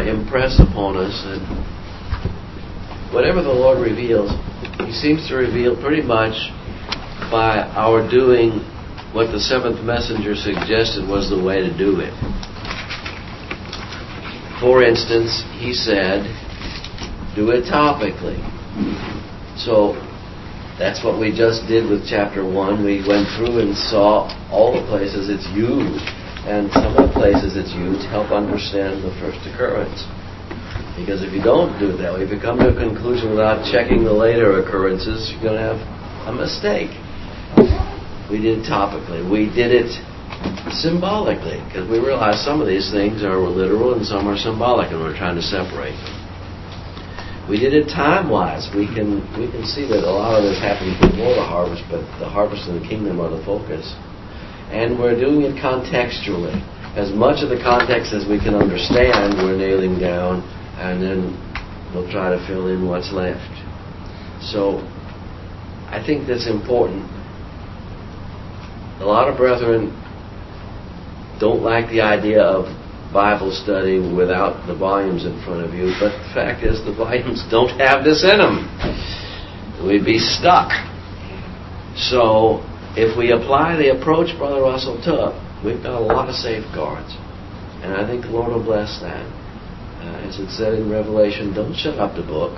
to impress upon us that whatever the Lord reveals, He seems to reveal pretty much by our doing what the seventh messenger suggested was the way to do it. For instance, he said, do it topically. So that's what we just did with chapter one. We went through and saw all the places it's used, and some of the places it's used help understand the first occurrence. Because if you don't do it that way, if you come to a conclusion without checking the later occurrences, you're going to have a mistake. We did it topically. We did it symbolically, because we realize some of these things are literal and some are symbolic, and we're trying to separate them. We did it time-wise. We can we can see that a lot of this happens before the harvest, but the harvest and the kingdom are the focus. And we're doing it contextually. As much of the context as we can understand, we're nailing down, and then we'll try to fill in what's left. So I think that's important. A lot of brethren don't like the idea of Bible study without the volumes in front of you, but the fact is the volumes don't have this in them. We'd be stuck. So if we apply the approach Brother Russell took, we've got a lot of safeguards. And I think the Lord will bless that. Uh, as it said in Revelation, don't shut up the book.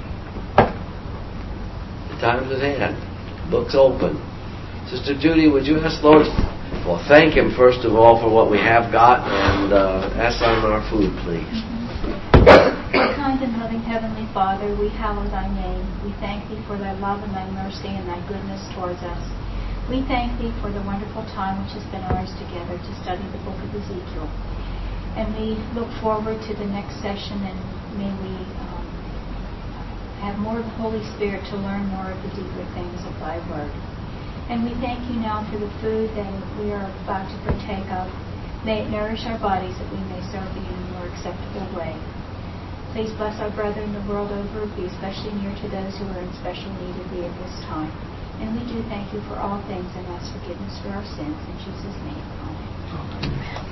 The time's at hand. The book's open. Sister Judy, would you ask the Lord? Well, thank Him, first of all, for what we have got, and uh, ask on our food, please. Kind and loving Heavenly Father, we hallow Thy name. We thank Thee for Thy love and Thy mercy and Thy goodness towards us. We thank Thee for the wonderful time which has been ours together to study the book of Ezekiel. And we look forward to the next session, and may we um, have more of the Holy Spirit to learn more of the deeper things of Thy Word. And we thank You now for the food that we are about to partake of. May it nourish our bodies that we may serve Thee in a more acceptable way. Please bless our brethren the world over, be especially near to those who are in special need of Thee at this time. And we do thank You for all things and ask forgiveness for our sins. In Jesus' name, amen.